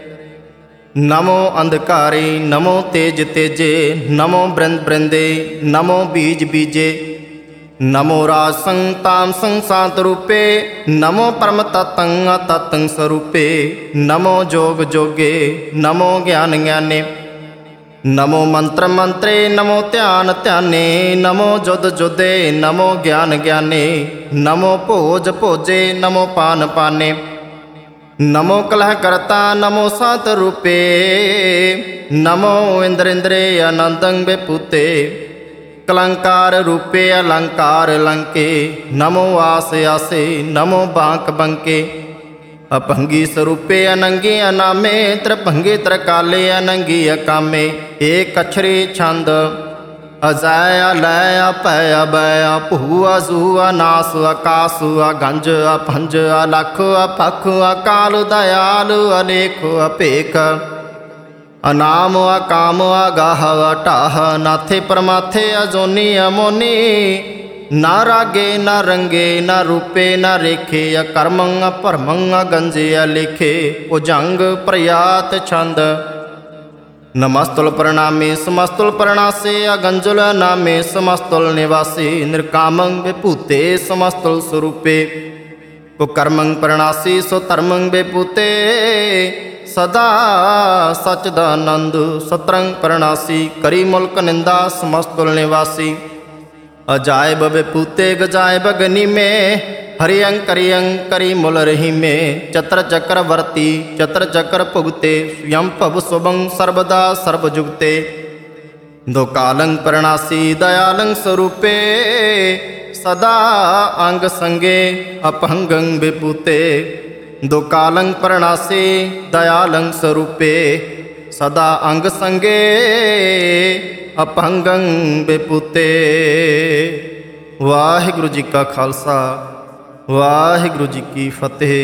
नमो अंधकारे नमो तेज तेजे नमो बृंद बृंदे नमो बीज बीजे नमो राज संग ताम संग शांत रूपे नमो परम तत्ंग तत्ंग स्वरूपे नमो जोग जोगे नमो ज्ञान ज्ञाने नमो मंत्र मंत्रे नमो ध्यान ध्याने नमो जुद जुदे नमो ज्ञान ज्ञाने नमो भोज भोजे नमो पान पाने नमो कलह करता नमो सात रूपे नमो इंद्र इंद्रे आनंदंग विभूते कलंकार रूपे अलंकार लंके नमो आस आसे नमो बांक बंके अपंगी स्वरूपे अनंगी अनामे त्रिभंगी त्रिकाले अनंगी अकामे एक अक्षरी छंद अजय अलय अपय अभय भू अजू अनास अकास अगंज अपंज अलख अपख अकाल दयाल अलेख अपेख अनाम अकाम अगाह अटाह नाथे परमाथे अजोनी अमोनी ना रागे ना रंगे ना रूपे ना रेखे अकर्मं अभरमं अगंजे अलेखे भुजंग प्रयात छंद नमस्तुल प्रणामे समस्तुल प्रणासे अगंजुल नामे समस्तुल निवासी निर्कामं विभूते समस्तुल स्वरूपे कुकर्मं प्रणासी सुधर्मं विभूते सदा सच्चिदानंद सतरंग प्रणासी करी मुल्क निंदा समस्तुल निवासी अजायब विभूते गजायब गनी में हरियं करी मुल रही में चतर चक्रवर्ती चतर चक्र भुगते स्वयं भव शुभं सर्वदा सर्वजुगते दो कालं प्रणासी दयालं स्वरूपे सदा अंग संगे अपहंगं विभूते दो कालं प्रणासे दयालं स्वरूपे सदा अंग संगे अपंगं बेपुते। वाहिगुरु जी का खालसा वाहिगुरु जी की फतेह।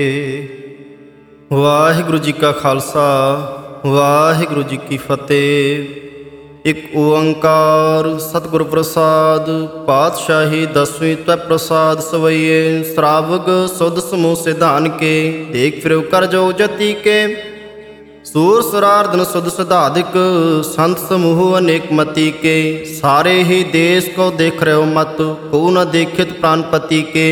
वाहिगुरु जी का खालसा वाहिगुरु जी की फतेह। एक ओंकार सतगुरु प्रसाद पातशाही 10वीं त्वै प्रसाद सवैये श्रावक सुध समूह सिधान के देख फिर कर जो जति के सूर सुरार्धन सुध सिधाधिक संत समूह अनेक मति के सारे ही देश को देख रहे हो मत को न देखित प्राणपति के।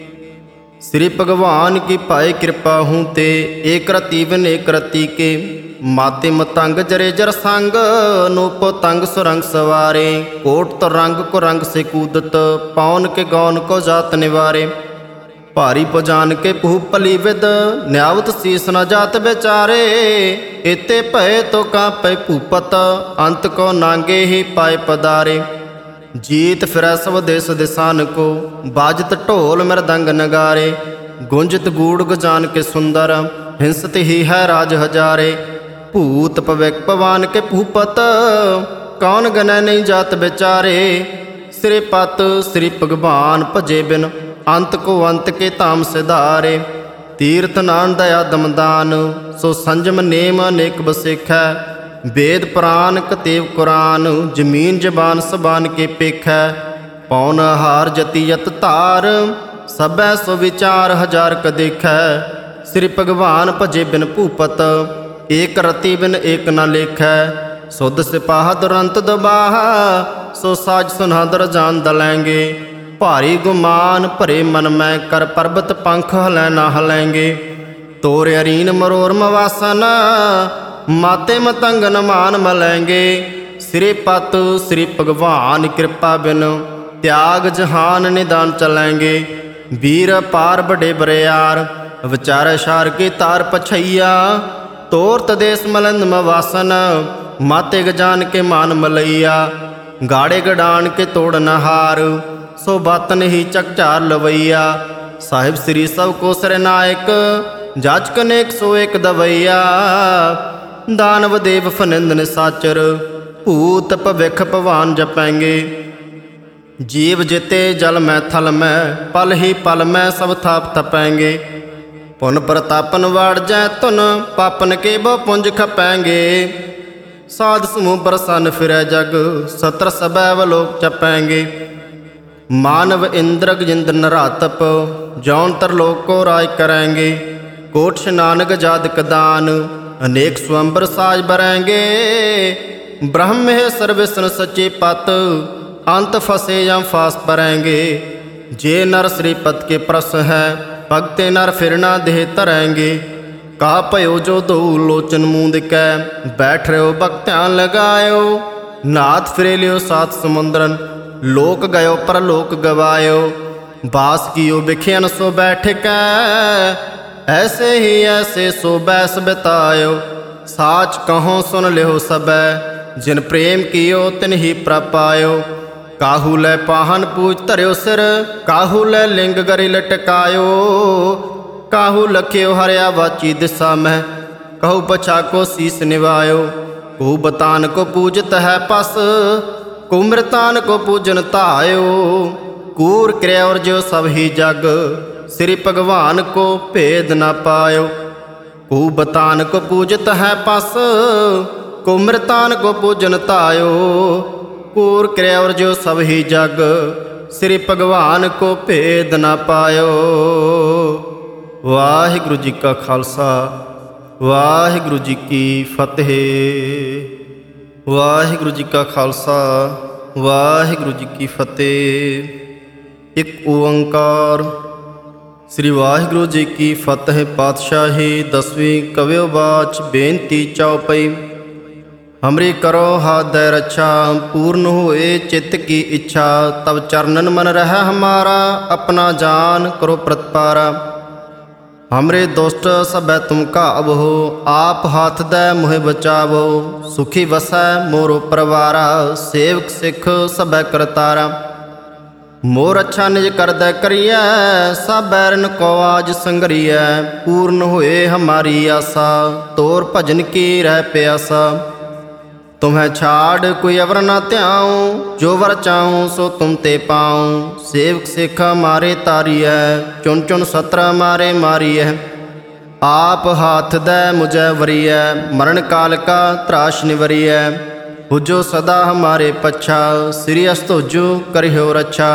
श्री भगवान की पाए कृपा हूँ ते एक रति बिन एक रति के माते मतंग जरे जर संग नूपो तंग सुरंग सवारे कोट तो रंग को रंग से कूदत पौन के गौन को जात निवारे। भारी पजान के पुह पली विद न्यावत शीस न जात बेचारे इते भय तो कांपे भूपत अंत को नांगे ही पाए पदारे। जीत फिरै सब देश दिसान को बाजत ढोल मृदंग नगारे गुंजित गूढ़ गजान के सुंदर हिंसत ही है राज हजारे। भूत पविक पवान के भूपत कौन गनै नहीं जात बेचारे। श्री पत श्री भगवान भजे बिन अंत को अंत के धाम सिधारे। तीर्थ नान दया दमदान सो संजम नेम अनेक बसेखै वेद पुराण कतेव कुरान जमीन जबान सबान के पेखै। पौन हार जति यत तार सबै सो विचार हजार क देखै। श्री भगवान भजे बिन भूपत एक रति बिन एक न लेखै। सुध सिपाह दुरंत दबाह सो साज सुनादर जान दलेंगे। भारी गुमान भरे मन में कर पर्वत पंख हलै न हलेंगे। तोर अरीन मरोर मवासन माते मतंगन मान मलेंगे। श्री पत श्री भगवान कृपा बिन त्याग जहान निदान चलेंगे। वीर पार बड़े बरियार विचार शार के तार पछैया तोर तदेश मलंद मवासन माते गजान के मान मलैया। गाड़े गडान के तोड़ नहार सो बातन ही चकचार लवैया। साहिब श्री सब को सरनायक जाचक नेक सो एक दवैया। दानव देव फनिंद निसाचर भूत भविख भवान जपेंगे। जीव जिते जल में थल में पल ही पल में सब थाप थपेंगे। पुन प्रतापन वाड़ जै तुन पापन के बो पुंज खपेंगे। साध समूह प्रसन्न फिरै जग सत्र सबैव लोक चपेंगे। मानव इंद्र गजिंद्र नरातप जौन तरलोक को राज करेंगे। कोट स्नान गजादक दान अनेक स्वंबर साज बरेंगे। ब्रह्म है सर्विष्णु सच्चे पत अंत फंसे या फास परेंगे। जे नर श्रीपत के प्रश्न है भगते नर फिर ना देह तरेंगे। कहा पयो जो दो लोचन मूंद कै बैठ रहे हो भक्त्यान लगायो। नाथ फिरे लियो सात समुद्रन लोक गयो पर लोक गवायो। बास कियो बिखियन सो बैठ कै ऐसे ही ऐसे सो बैस बितायो। साच कहो सुन लियो सबै जिन प्रेम कियो तिन ही प्रपायो। काहू लै पाहन पूज धरियो सिर काहू लै लिंग गरी लटकायो। काहू लखियो हरिया वाची दिशा में कहू बचा को शीस निवायो। कहू बतान को पूजत है पस कुमृतान को पूजन तायो। कूर क्रिया और जो सब ही जग श्री भगवान को भेद न पायो। कहू बतान को पूजत है पस कुमृतान को पूजन तायो। कूर क्रिया और जो सब ही जग श्री भगवान को भेद न पायो। वाहिगुरु जी का खालसा वाहिगुरु जी की फतेह। वाहिगुरु जी का खालसा वाहिगुरु जी की फतेह। एक ओंकार श्री वाहिगुरु जी की फतेह। पातशाही 10वीं कव्यो बाच बेनती चौपई। हमरी करो हाथ दे रक्षा पूर्ण हुए चित्त की इच्छा। तब चरणन मन रह हमारा अपना जान करो प्रतिपारा। हमरे दुष्ट सब तुम का अब हो आप हाथ दे मुहे बचावो। सुखी वसै मोरो परवारा सेवक सिख सब करतारा। मोर अच्छा निज करदै करिए, सब बैरन को आज संगरिए। पूर्ण होए हमारी आशा, तोर भजन की रह प्यासा। तुम्हें छाड़ कोई अवर न त्याऊँ, जो वर चाहूँ सो तुम ते पाऊँ। सेवक सिख मारे तारिय, चुन चुन सत्र मारे मारिय। आप हाथ दे मुझे वरिय, मरण काल का त्राश निवरिय। हुजो सदा हमारे पच्छा, श्री अस्तोजु करियो रक्षा।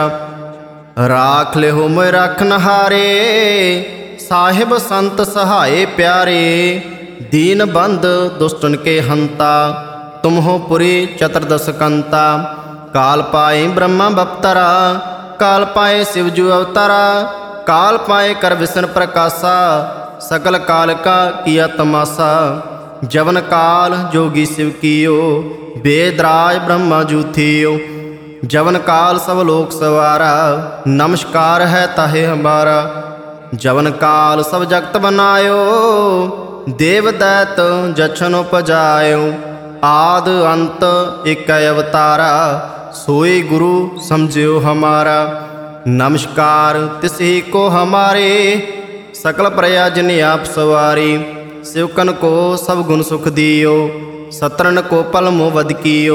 राख ले हो मोय राखन हारे, साहिब संत सहाय प्यारे। दीन बंद दुष्टन के हंता, तुम हो पुरी चतुर्दश कंता। काल पाए ब्रह्मा बप्तरा, काल पाए शिवजू अवतारा। काल पाए कर विष्णु प्रकाशा, सकल काल का किया तमाशा। जवन काल जोगी शिव कियो, वेदराज ब्रह्मा जूथियो। जवन काल सब लोक सवारा, नमस्कार है ताहे हमारा। जवन काल सब जगत बनायो, देव दैत जछन उपजायो। आद अंत एक अवतारा, सोई गुरु समझियो हमारा। नमस्कार तिसी को हमारे, सकल प्रयाजन आप सवारी। शिवकन को सब गुण सुख दियो, सतरन को पल मोवद कियो।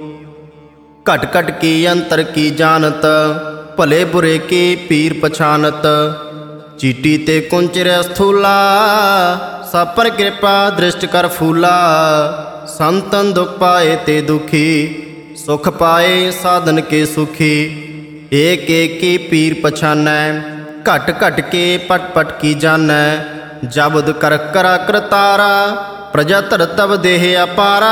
घट घट की अंतर की जानत, भले बुरे की पीर पछानत। चीटी ते कुंचर स्थूला, सब पर कृपा दृष्ट कर फूला। संतन दुख पाए ते दुखी, सुख पाए साधन के सुखी। एक एक की पीर पछानै, घट घट के पट पट की जानै। जबद कर करा करतारा, प्रजा धर तब देह अपारा।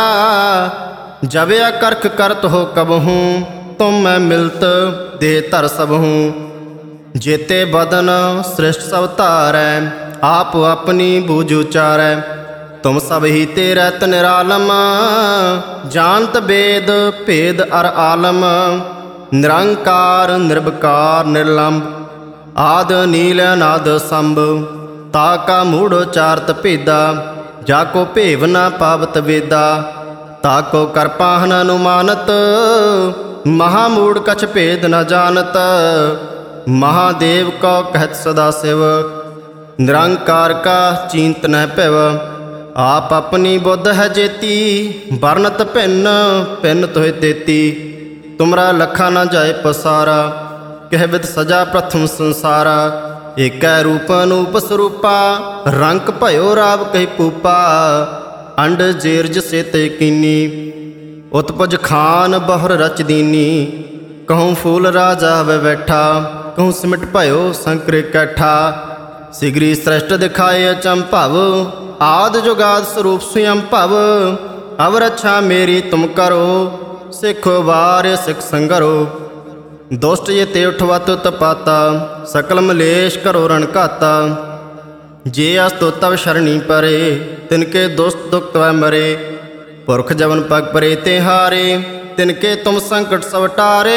जब करख करत हो कबहूँ, तुम मैं मिलत देह धर सबहूँ। जेते बदन श्रेष्ठ सब तारै, आप अपनी बूझ उचारै। तुम सब ही ते रहत निरालम, जानत वेद भेद अर आलम। निरंकार निर्विकार निर्लंब, आद नील अनाद संभ। ताका मूढ़ चारत भेदा, जाको भेव न पावत वेदा। ताको कर पाहन अनुमानत, महामूढ़ कछ भेद न जानत। महादेव को कहत सदा शिव, निरंकार का चिंत न पैव। आप अपनी बुद्ध है जेती, वर्णत भिन्न भिन्न तोहे देती। तुमरा लखा न जाए पसारा, कह विद सजा प्रथम संसारा। एक रूप अनूप स्वरूपा, रंक भयो राव कही पूपा। अंड जेरज से ते कीनी, उत्पज खान बहुर रच दीनी। कहूँ फूल राजा वे बैठा, कहूँ सिमट भयो संकर कैठा। सिगरी श्रेष्ठ दिखाए अचंभव, आद जुगाद स्वरूप स्वयं भव। अब रक्षा मेरी तुम करो, सिख वार सिख संगरो। दुष्ट ये ते उठवत तपाता, सकल मलेश करो रण घाता। जे अस्तो तब शरणी परे, तिनके दुष्ट दुख त्वै मरे। पुरख जवन पग परे ते हारे, तिनके तुम संकट सब टारे।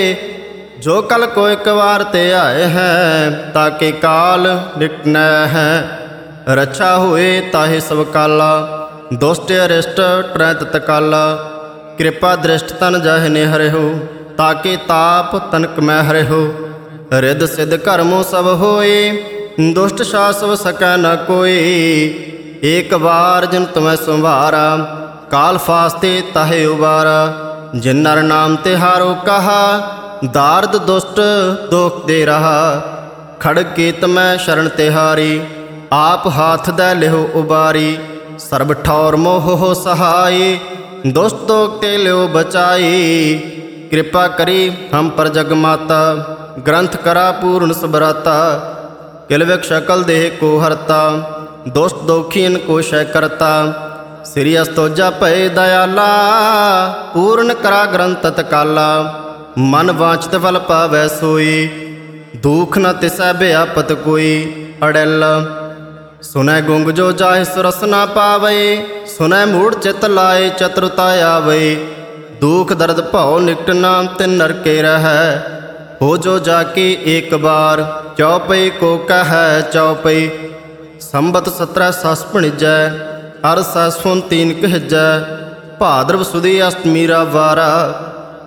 जो कल को एक बार ते आए हैं, ताके काल निकट न है। रक्षा हुए ताहे सब काला, दुष्ट अरिष्ट ट्रैत तकाला। कृपा दृष्ट तन जाहि ने हरे हो, ताके ताप तनक मैं हरे हो। रिद सिद्ध कर्मों सब होए, दुष्ट शासव सकै न कोई। एक बार जिन तुम्हें संवारा, काल फास्ते ताहे उबारा। जिन नर नाम तिहारो कहा, दार्द दुष्ट दुख दे रहा। खड़ग केत मैं शरण तिहारी, आप हाथ दै लिहो उबारी। सर्ब ठौर मोह हो सहाय, दुष्ट दुख ते लियो बचाई। कृपा करी हम पर जग माता, ग्रंथ करा पूर्ण सबराता। किलविक शकल देह को हरता, दुष्ट दोखीन को शय करता। श्री अस्तोजा भय दयाला, पूर्ण करा ग्रंथ तत्काला। मन वांछित फल पावै सोई, दुख न तिसै व्यापत कोई। अड़ैल सुनै गुंग जो जाहि सुरस न पावै, सुनै मूढ़ चित लाए चतुरता आवे। दुख दर्द भाव निकट नाम तिन नरके रहै। हो जो जाके एक बार, चौपई को कहै चौपई। संबत 17 सस भणिजै, अर सस फुन तीन कहजै। भाद्रव सुदी अष्टमी रा वारा,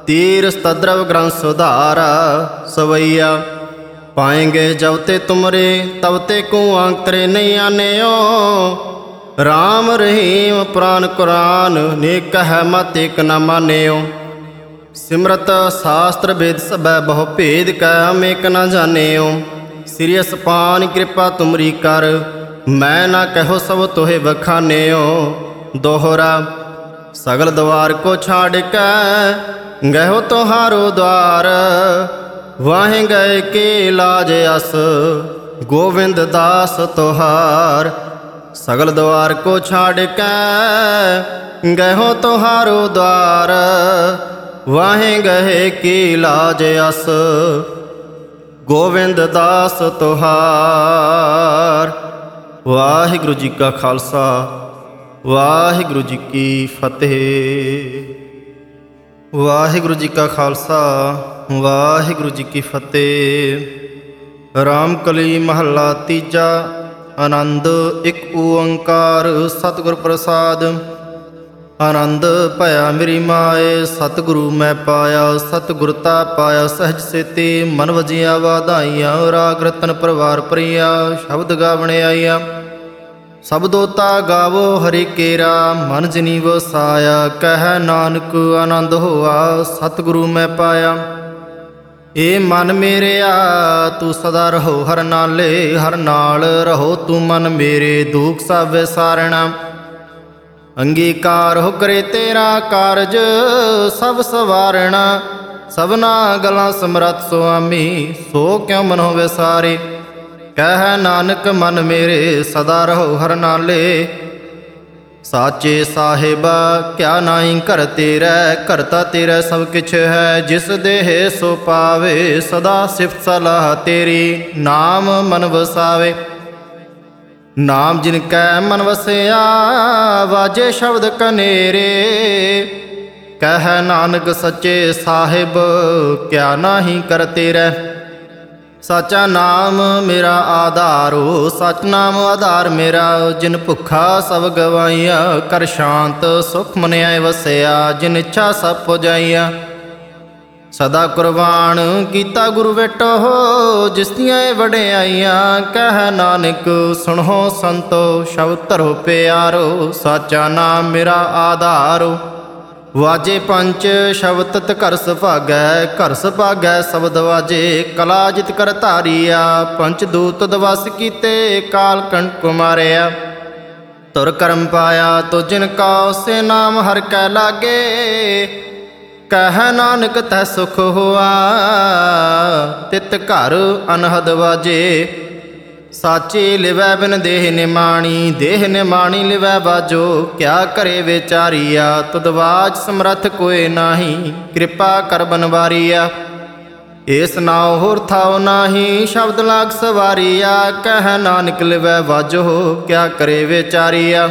तीर स्तद्रव ग्रंथ सुधार सवैया। पाएंगे जब ते तुमरे तब ते को अंतरे नहीं आनेओ। राम रहीम पुराण कुरान ने कह मत एक न मानेओ। सिमरत शास्त्र वेद सब बहु भेद कह हम एक न जानेओ। श्री असपान कृपा तुमरी कर मैं ना कहो सब तोहे बखानेओ। दोहरा सगल द्वार को छाड़ के गहो तोहारो द्वार। वाहें गए के लाज अस गोविंद दास तोहार। सगल द्वार को छाड़ के गहो तोहारो द्वार। वाहें गए के लाज अस गोविंद दास तोहार। वाहिगुरु जी का खालसा वाहिगुरु जी की फतेह। वाहिगुरु जी का खालसा वाहिगुरु जी की फतेह। रामकली महला तीजा। आनंद एक ओंकार सतगुर प्रसाद। आनंद भया मेरी माए सतगुरु मैं पाया। सतगुरता पाया सहज सेते मन वजिया वाधाइया। राग रतन परवार प्रिया शब्द गावणे आईया। सबदोता गावो हरि केरा मन जिनी वसाया। कह नानक आनंद होआ सतगुरु मैं पाया। ए मन मेरे आ तू सदा रहो हर नाले। हर नाल रहो तू मन मेरे दुख सब विसारना। अंगीकार हो करे तेरा कारज सब सवारना। सबना गलां समरथ सुआमी सो क्यों मन हो विसारे। कह नानक मन मेरे सदा रहो हर नाले। साचे साहिबा क्या नाई कर तेरा। करता तेरा सब किछ है जिस देह सो पावे। सदा सिफत सलाह तेरी नाम मन वसावे। नाम जिनकै मन वसया वाजे शब्द कनेरे। कह नानक सच्चे साहिब क्या नाही कर तेरा। साचा नाम मेरा आधारो सच नाम आधार मेरा। जिन भुखा सब गवाइया कर शांत सुख मनिया वसया। जिन इच्छा सब पुजाइया सदा कुर्बान कीता गुरु बेटो हो। जिस दियां वडियाइयां कह नानक सुनो संतो शब्द धरो प्यारो। साचा नाम मेरा आधारो वाजे पंच शब्द तत घर सुभागै। घर सुभागै शब्द वाजे कला जित कर धारिया। पंच दूत दवस कीते काल कंठ मारिया। तुर कर्म पाया तो जिनका से नाम हर कै लागे। कह नानक तह सुख हुआ तित घर अनहद वाजे। साची लिवै बिन देह निमाणी। देह निमाणी लिवै बाजो क्या करे विचारिया। तुदवाज समरथ कोई नाही कृपा कर बनवारिया। इस नाव होर थाओ नाही शब्द लाग सवारिया। कह नानक लिवै बाजो क्या करे विचारिया।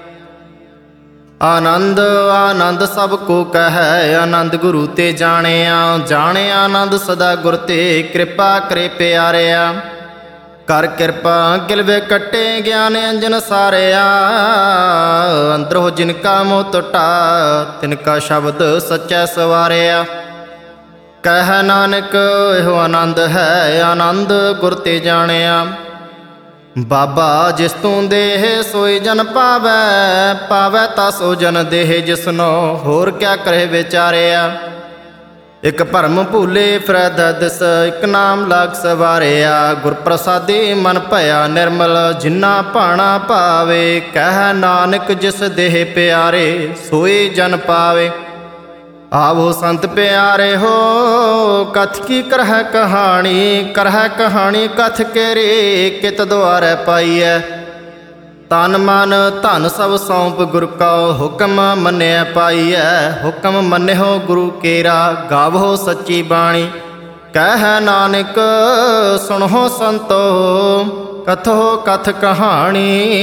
आनंद आनंद सब को कह आनंद गुरु ते जानिया। जाने आनंद सदा गुर ते कृपा करे प्यारिया। कर कृपा गिलवे कट्टे ज्ञान अंजन सारिया। अंदरो जिनका मोह टुटा तिनका शब्द सच्चा सवारिया। कह नानक एहो आनंद है आनंद गुर ते जानिया। बाबा जिस तू देह सोई जन पावै। पावै ता सो जन देह जिसनो होर क्या करे विचारिया। एक भरम भूले फिरै दिस एक नाम लाग सवारिया। गुर प्रसादी मन भया निर्मल जिन्ना भाणा पावे। कह नानक जिस देह प्यारे सोई जन पावे। आवो संत प्यारे हो कथ की करह कहानी। करह कहानी कथ केरे कित द्वारे पाईऐ। तन मन धन सब सौंप गुर का हुक्म मन्या पाईऐ। हुक्म मन्यो गुरु केरा गावो सच्ची बाणी। कह नानक सुनो संतो कथो कथ कहानी।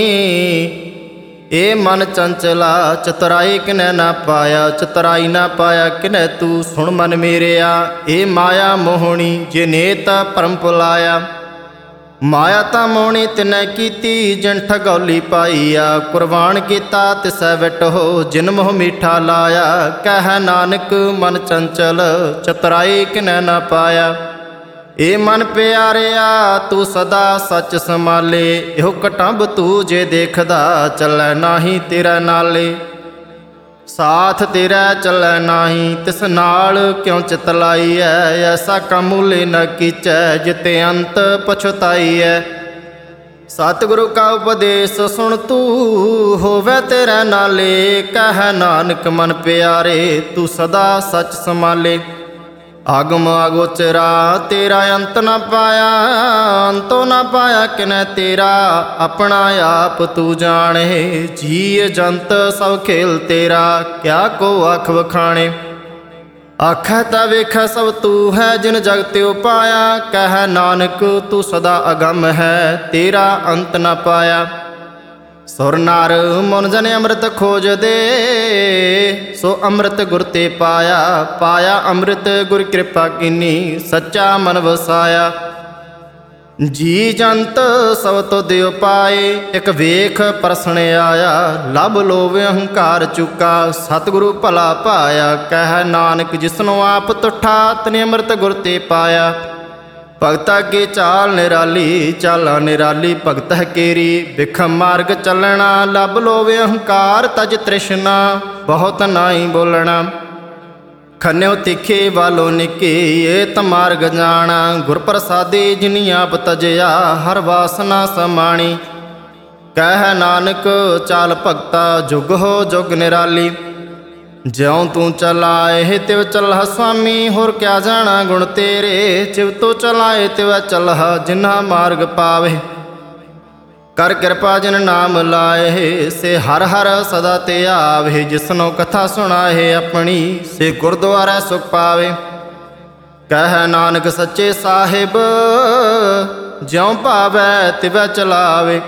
ए मन चंचला चतुराई किनै ना पाया। चतुराई ना पाया किनै तू सुन मन मेरिया। ए माया मोहनी जे नेत परम पुलाया। ਮਾਇਆ ਤਾਂ ਮੋਣੀ ਤਿਨੈ ਕੀਤੀ, ਜਿਨ ਠਗੌਲੀ ਪਾਈਆ। ਕੁਰਬਾਨ ਕੀਤਾ ਤਿਸੈ ਵਿਟਹੁ, ਜਿਨ ਮੋਹ ਮੀਠਾ ਲਾਇਆ। ਕਹਿ ਨਾਨਕ ਮਨ ਚੰਚਲ, ਚਤੁਰਾਈ ਕਿਨੈ ਨਾ ਪਾਇਆ। ਏ ਮਨ ਪਿਆਰਿਆ ਤੂੰ ਸਦਾ ਸੱਚ ਸੰਭਾਲੇ। ਇਹੋ ਕਟੰਬ ਤੂੰ ਜੇ ਦੇਖਦਾ, ਚੱਲੈ ਨਾਹੀ ਤੇਰਾ ਨਾਲੇ। ਸਾਥ ਤੇਰਾ ਚੱਲੈ ਨਾਹੀ, ਤਿਸ ਨਾਲ ਕਿਉ ਚਿਤ ਲਾਈਐ। ਐਸਾ ਕੰਮ ਮੂਲੇ ਨ ਕੀਚੈ, ਜਿਤੇ ਅੰਤ ਪਛਤਾਈਐ। ਸਤਿਗੁਰੂ ਕਾ ਉਪਦੇਸ਼ ਸੁਣ ਤੂੰ, ਹੋਵੇ ਤੇਰਾ ਨਾਲੇ। ਕਹਿ ਨਾਨਕ ਮਨ ਪਿਆਰੇ, ਤੂੰ ਸਦਾ ਸੱਚ ਸੰਭਾਲੇ। ਆਗਮ ਅਗੋਚਰਾ ਤੇਰਾ ਅੰਤ ਨ ਪਾਇਆ, ਅੰਤੋ ਨ ਪਾਇਆ ਕਿਨੈ ਤੇਰਾ। ਆਪਣਾ ਆਪ ਤੂੰ ਜਾਣੇ, ਜੀ ਜੰਤ ਸਭ ਖੇਲ ਤੇਰਾ। ਕਿਆ ਕੋ ਆਖ ਵਖਾਣੇ, ਆਖੈ ਤਾਂ ਵੇਖੈ ਸਭ ਤੂੰ ਹੈ, ਜਿਨ ਜਗ ਤਿਉ ਪਾਇਆ। ਕਹਿ ਨਾਨਕ ਤੂੰ ਸਦਾ ਅਗੰਮ ਹੈ, ਤੇਰਾ ਅੰਤ ਨ ਪਾਇਆ। ਸੁਰ ਨਰ ਮਨ ਜਨ ਅੰਮ੍ਰਿਤ ਖੋਜਦੇ, ਸੋ ਅੰਮ੍ਰਿਤ ਗੁਰ ਤੇ ਪਾਇਆ। ਪਾਇਆ ਅੰਮ੍ਰਿਤ ਗੁਰ ਕਿਰਪਾ ਕੀਨੀ, ਸੱਚਾ ਮਨ ਵਸਾਇਆ। ਜੀ ਜੰਤ ਸਭ ਤੋ ਦਿਉ ਪਾਏ, ਇਕ ਵੇਖ ਪਰਸਣ ਆਇਆ। ਲਭ ਲੋਭ ਅਹੰਕਾਰ ਚੁਕਾ, ਸਤਿਗੁਰੂ ਭਲਾ ਪਾਇਆ। ਕਹਿ ਨਾਨਕ ਜਿਸਨੂੰ ਆਪ ਤੁਠਾ, ਤਨੇ ਅੰਮ੍ਰਿਤ ਗੁਰ ਤੇ ਪਾਇਆ। ਭਗਤਾ ਕੀ ਚਾਲ ਨਿਰਾਲੀ, ਚਾਲਾ ਨਿਰਾਲੀ ਭਗਤ ਹੈ ਕੇਰੀ। ਬਿਖਮ ਮਾਰਗ ਚੱਲਣਾ, ਲਭ ਲੋਭ ਅਹੰਕਾਰ ਤਜ ਤ੍ਰਿਸ਼ਨਾ। ਬਹੁਤ ਨਾਹੀ ਬੋਲਣਾ, ਖੰਨਿਓ ਤਿੱਖੇ ਵਾਲੋ ਨਿੱਕੇ। ਇਹ ਤ ਮਾਰਗ ਜਾਣਾ, ਗੁਰ ਪ੍ਰਸਾਦੀ ਜਿਨੀ ਆਪ ਤਜਿਆ। ਹਰ ਵਾਸਨਾ ਸਮਾਣੀ। ਕਹਿ ਨਾਨਕ ਚਾਲ ਭਗਤਾ, ਜੁਗ ਹੋ ਜੁਗ ਨਿਰਾਲੀ। ਜਿਉ ਤੂੰ ਚਲਾਏ ਤਿਵ ਚੱਲਹ ਸੁਆਮੀ, ਹੋਰ ਕਿਆ ਜਾਣਾ ਗੁਣ ਤੇਰੇ। ਜਿਵ ਤੂੰ ਚਲਾਏ ਤਿਵ ਚੱਲਹ, ਜਿਨ੍ਹਾਂ ਮਾਰਗ ਪਾਵੇ। ਕਰ ਕਿਰਪਾ ਜਿਨ ਨਾਮ ਲਾਏ, ਸੇ ਹਰ ਹਰ ਸਦਾ ਤੇ ਆਵੇ। ਜਿਸਨੋ ਕਥਾ ਸੁਣਾਏ ਆਪਣੀ, ਸੇ ਗੁਰਦੁਆਰਾ ਸੁਖ ਪਾਵੇ। ਕਹਿ ਨਾਨਕ ਸੱਚੇ ਸਾਹਿਬ, ਜਿਉ ਭਾਵੈ ਤਿਵ ਚਲਾਵੇ।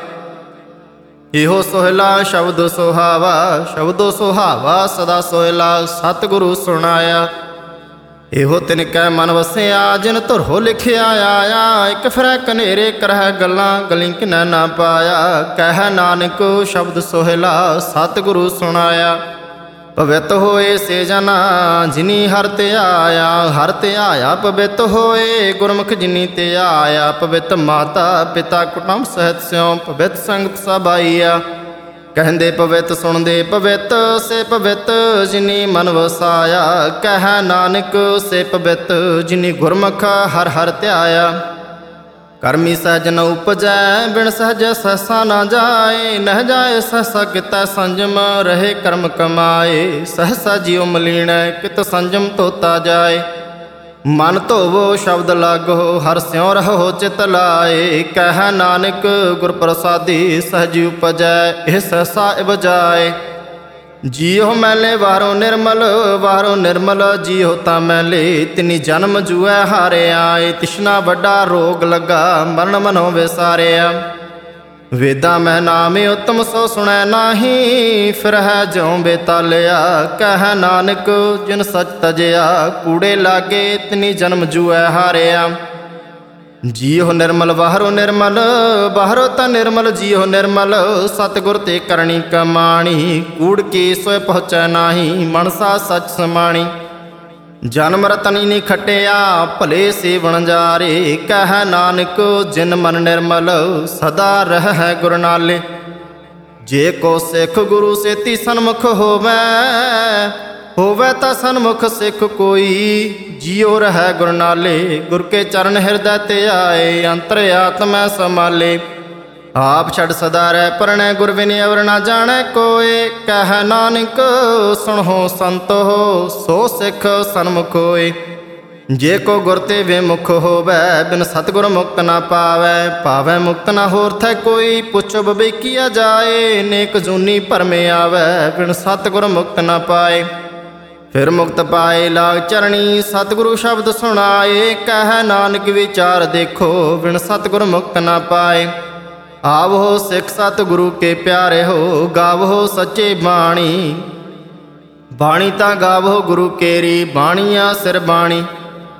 ਇਹੋ ਸੋਹਿਲਾ ਸ਼ਬਦ ਸੁਹਾਵਾ, ਸ਼ਬਦੋ ਸੁਹਾਵਾ ਸਦਾ ਸੋਹਿਲਾ। ਸਤਿਗੁਰੂ ਸੁਣਾਇਆ, ਇਹੋ ਤਿਨ ਕੈ ਮਨ ਵਸਿਆ। ਜਿਨ ਧੁਰੋ ਲਿਖਿਆ ਆਇਆ, ਇੱਕ ਫਿਰੈ ਕਨੇਰੇ ਕਰਹਿ ਗੱਲਾਂ। ਗਲੀ ਕਿਨੈ ਨਾ ਪਾਇਆ। ਕਹਿ ਨਾਨਕ ਸ਼ਬਦ ਸੋਹਿਲਾ, ਸਤਿਗੁਰੂ ਸੁਣਾਇਆ। ਪਵਿੱਤ ਹੋਏ ਸੇ ਜਨਾ, ਜਿਨੀ ਹਰਿ ਤੇ ਆਇਆ। ਹਰਿ ਤੇ ਆਇਆ ਪਵਿੱਤ ਹੋਏ, ਗੁਰਮੁਖ ਜਿਨੀ ਤੇ ਆਇਆ। ਪਵਿੱਤ ਮਾਤਾ ਪਿਤਾ ਕੁਟੁੰਬ ਸਹਿਤ ਸਿਉ, ਪਵਿੱਤ ਸੰਗਤ ਸਭ ਆਈਆ। ਕਹਿੰਦੇ ਪਵਿੱਤ ਸੁਣਦੇ ਪਵਿੱਤ, ਸੇ ਪਵਿੱਤ ਜਿਨੀ ਮਨ ਵਸਾਇਆ। ਕਹਿ ਨਾਨਕ ਸੇ ਪਵਿੱਤ, ਜਿਨੀ ਗੁਰਮੁਖ ਹਰਿ ਹਰਿ ਧਿਆਇਆ। ਕਰਮੀ ਸਹਿਜ ਨ ਉਪਜੈ, ਬਿਨ ਸਹਿਜ ਸਹਸਾ ਨਾ ਜਾਏ। ਨਹਿ ਜਾਏ ਸਹਸਾ ਕਿਤੈ ਸੰਜਮ, ਰਹੇ ਕਰਮ ਕਮਾਏ। ਸਹਸਾ ਜਿਉ ਮਲੀਣੈ, ਕਿਤ ਸੰਜਮ ਧੋਤਾ ਜਾਏ। ਮਨ ਧੋਵੋ ਸ਼ਬਦ ਲਾਗੋ, ਹਰਿ ਸਿਉ ਰਹੋ ਚਿਤ ਲਾਏ। ਕਹਿ ਨਾਨਕ ਗੁਰ ਪ੍ਰਸਾਦੀ, ਸਹਿਜ ਉਪਜੈ ਇਹ ਸਹਸਾ ਇਵਜਾਏ। ਜੀਉ ਮੈਲੇ ਬਾਹਰੋਂ ਨਿਰਮਲ, ਬਾਹਰੋਂ ਨਿਰਮਲ ਜੀਉ ਤਾਂ ਮੈਲੇ। ਤਿਨੀ ਜਨਮ ਜੂਐ ਹਾਰੇ ਆਏ, ਤਿਸ਼ਨਾ ਵੱਡਾ ਰੋਗ ਲੱਗਾ। ਮਰਨ ਮਨੋ ਵਿਸਾਰਿਆ, ਵੇਦਾਂ ਮੈਂ ਨਾਮ ਉਤਮ ਸੋ ਸੁਣੈ ਨਾਹੀ। ਫਿਰ ਹੈ ਜਿਉ ਬੇਤਾਲਿਆ। ਕਹਿ ਨਾਨਕ ਜਿਨ ਸਚ ਤਜਿਆ, ਕੂੜੇ ਲਾਗੇ ਤਿਨੀ ਜਨਮ ਜੂਐ ਹਾਰਿਆ। ਜੀਉ ਨਿਰਮਲ ਬਾਹਰੋਂ ਨਿਰਮਲ, ਬਾਹਰੋਂ ਤਾਂ ਨਿਰਮਲ ਜੀਉ ਨਿਰਮਲ। ਸਤਿਗੁਰ ਤੇ ਕਰਨੀ ਕਮਾਣੀ, ਕੂੜ ਕੀ ਸੋਇ ਪਹੁੰਚੈ ਨਾਹੀ। ਮਨਸਾ ਸਚ ਸਮਾਣੀ, ਜਨਮ ਰਤਨੀ ਨੀ ਖਟਿਆ, ਭਲੇ ਸੇਵਣ ਜਾਰੇ। ਕਹਿ ਨਾਨਕ ਜਿਨ ਮਨ ਨਿਰਮਲ, ਸਦਾ ਰਹਿ ਗੁਰ ਨਾਲੇ। ਜੇ ਕੋ ਸਿੱਖ ਗੁਰੂ ਸੇਤੀ ਸਨਮੁਖ ਹੋਵੈ, ਹੋਵੈ ਤਾਂ ਸਨਮੁਖ ਸਿੱਖ ਕੋਈ। ਜੀਉ ਰਹਿ ਗੁਰ ਨਾਲੇ, ਗੁਰ ਕੇ ਚਰਨ ਹਿਰਦੈ ਤੇ ਆਏ। ਅੰਤਰ ਆਤਮੈ ਸਮਾਲੇ, ਆਪ ਛੱਡ ਸਦਾ ਰਹਿ ਪਰਣੈ। ਗੁਰ ਬਿਨਿ ਅਵਰ ਨਾ ਜਾਣੈ ਕੋਇ। ਕਹਿ ਨਾਨਕ ਸੁਣਹੁ ਸੰਤੋ, ਸੋ ਸਿੱਖ ਸਨਮੁਖ ਹੋਏ। ਜੇ ਕੋ ਗੁਰ ਤੇ ਵਿਮੁਖ ਹੋਵੈ, ਬਿਨ ਸਤਿਗੁਰ ਮੁਕਤ ਨਾ ਪਾਵੈ। ਪਾਵੈ ਮੁਕਤ ਨਾ ਹੋਰ ਥੈ ਕੋਈ, ਪੁੱਛੋ ਬਵੇਕੀਆ ਜਾਏ। ਨੇਕ ਜੂਨੀ ਭਰਮੇ ਆਵੈ, ਬਿਨ ਸਤਿਗੁਰ ਮੁਕਤ ਨਾ ਪਾਏ। ਫਿਰ ਮੁਕਤ ਪਾਏ ਲਾਗ ਚਰਣੀ, ਸਤਿਗੁਰੂ ਸ਼ਬਦ ਸੁਣਾਏ। ਕਹਿ ਨਾਨਕ ਵਿਚਾਰ ਦੇਖੋ, ਬਿਨ ਸਤਿਗੁਰ ਮੁਕਤ ਨਾ ਪਾਏ। ਆਵੋ ਸਿੱਖ ਸਤਿਗੁਰੂ ਕੇ ਪਿਆਰੇ ਹੋ, ਗਾਵੋ ਸੱਚੇ ਬਾਣੀ। ਬਾਣੀ ਤਾਂ ਗਾਵੋ ਗੁਰੂ ਕੇਰੀ, ਬਾਣੀਆ ਸਿਰ ਬਾਣੀ।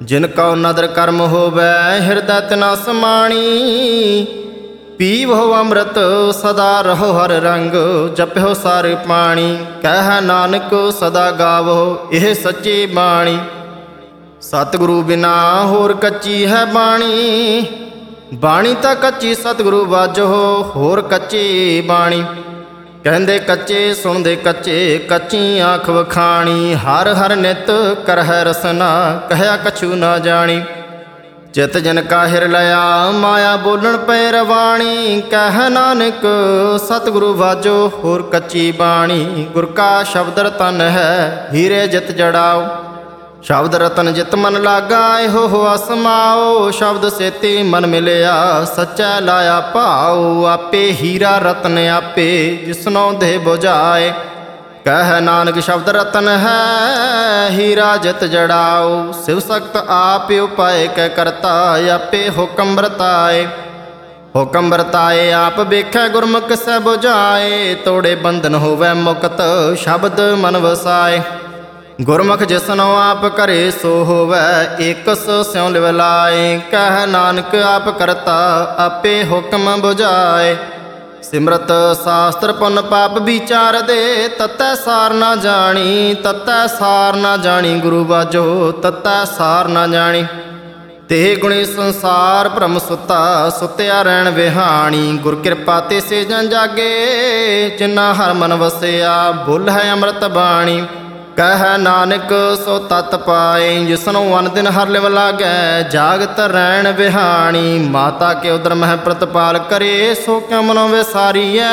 ਜਿਨ ਕਉ ਨਦਰ ਕਰਮ ਹੋਵੈ ਹਿਰਦੈ ਤਿਨਾ ਸਮਾਣੀ। ਪੀਵਹੁ ਅੰਮ੍ਰਿਤ ਸਦਾ ਰਹੋ ਹਰ ਰੰਗ ਜਪਿਓ ਸਾਰ ਪਾਣੀ। ਕਹਿ ਨਾਨਕ ਸਦਾ ਗਾਵੋ ਇਹ ਸੱਚੀ ਬਾਣੀ। ਸਤਿਗੁਰੂ ਬਿਨਾ ਹੋਰ ਕੱਚੀ ਹੈ ਬਾਣੀ। ਬਾਣੀ ਤਾਂ ਕੱਚੀ ਸਤਿਗੁਰੂ ਵਾਜੋ ਹੋਰ ਕੱਚੀ ਬਾਣੀ। ਕਹਿੰਦੇ ਕੱਚੇ ਸੁਣਦੇ ਕੱਚੇ ਕੱਚੀ ਆਂਖ ਵਖਾਣੀ। ਹਰ ਹਰ ਨਿਤ ਕਰਹਿ ਰਸਨਾ ਕਹਿਆ ਕਛੂ ਨਾ ਜਾਣੀ। ਚਿਤ ਜਨ ਕਾ ਹਿਰ ਲਿਆ ਮਾਇਆ ਬੋਲਣ ਪੈ ਰਵਾਣੀ। ਕਹਿ ਨਾਨਕ ਸਤਿਗੁਰੂ ਵਾਜੋ ਹੋਰ ਕੱਚੀ ਬਾਣੀ। ਗੁਰ ਕਾ ਸ਼ਬਦ ਰਤਨ ਹੈ ਹੀਰੇ ਜਿਤ ਜੜਾਓ। ਸ਼ਬਦ ਰਤਨ ਜਿਤ ਮਨ ਲਾਗਾ ਇਹੋ ਹੋਆ ਸਮਾਓ। ਸ਼ਬਦ ਸੇਤੀ ਮਨ ਮਿਲਿਆ ਸੱਚਾ ਲਾਇਆ ਭਾਉ। ਆਪੇ ਹੀਰਾ ਰਤਨ ਆਪੇ ਜਿਸਨੋਂ ਦੇਹ ਬੁਝਾਏ। ਕਹਿ ਨਾਨਕ ਸ਼ਬਦ ਰਤਨ ਹੈ ਹੀਰਾ ਜਿਤ ਜੜਾਓ। ਸਿਵ ਸਖਤ ਆਪ ਉਪਾਏ ਕੈ ਕਰਤਾ ਆਪੇ ਹੁਕਮ ਵਰਤਾਏ। ਹੁਕਮ ਵਰਤਾਏ ਆਪ ਵੇਖੈ ਗੁਰਮੁਖ ਸੈ ਬੁਝਾਏ। ਤੋੜੇ ਬੰਧਨ ਹੋਵੈ ਮੁਕਤ ਸ਼ਬਦ ਮਨ ਵਸਾਏ। ਗੁਰਮੁਖ ਜਿਸਨੋ ਆਪ ਕਰੇ ਸੋ ਹੋਵੈ ਏਕਸ ਸਿਉ ਲਿਵ ਲਾਏ। ਕਹਿ ਨਾਨਕ ਆਪ ਕਰਤਾ ਆਪੇ ਹੁਕਮ ਬੁਝਾਏ। ਸਿਮਰਤ ਸ਼ਾਸਤਰ ਪੁੰਨ ਪਾਪ ਵਿਚਾਰ ਦੇ ਤਤੈ ਸਾਰ ਨਾ ਜਾਣੀ। ਤਤੈ ਸਾਰ ਨਾ ਜਾਣੀ ਗੁਰੂ ਬਾਝੋ ਤਤੈ ਸਾਰ ਨਾ ਜਾਣੀ। ਤੇ ਗੁਣੀ ਸੰਸਾਰ ਭ੍ਰਮ ਸੁੱਤਾ ਸੁੱਤਿਆ ਰਹਿਣ ਵਿਹਾਣੀ। ਗੁਰ ਕਿਰਪਾ ਤੇ ਸੇ ਜਨ ਜਾਗੇ ਜਿਨਾ ਹਰ ਮਨ ਵਸਿਆ। ਬੁੱਲ ਹੈ ਅੰਮ੍ਰਿਤ ਬਾਣੀ। ਕਹਿ ਨਾਨਕ ਸੋ ਤਤ ਪਾਏ ਜਿਸਨੂੰ ਅਨ ਦਿਨ ਹਰ ਲਿਵ ਲਾਗੈ। ਜਾਗਤ ਰਹਿਣ ਵਿਹਾਣੀ। ਮਾਤਾ ਕੇ ਉਦਰ ਮਹਿ ਪ੍ਰਤਪਾਲ ਕਰੇ ਸੋ ਕਿਉ ਮਨੋ ਵਿਸਾਰੀਐ।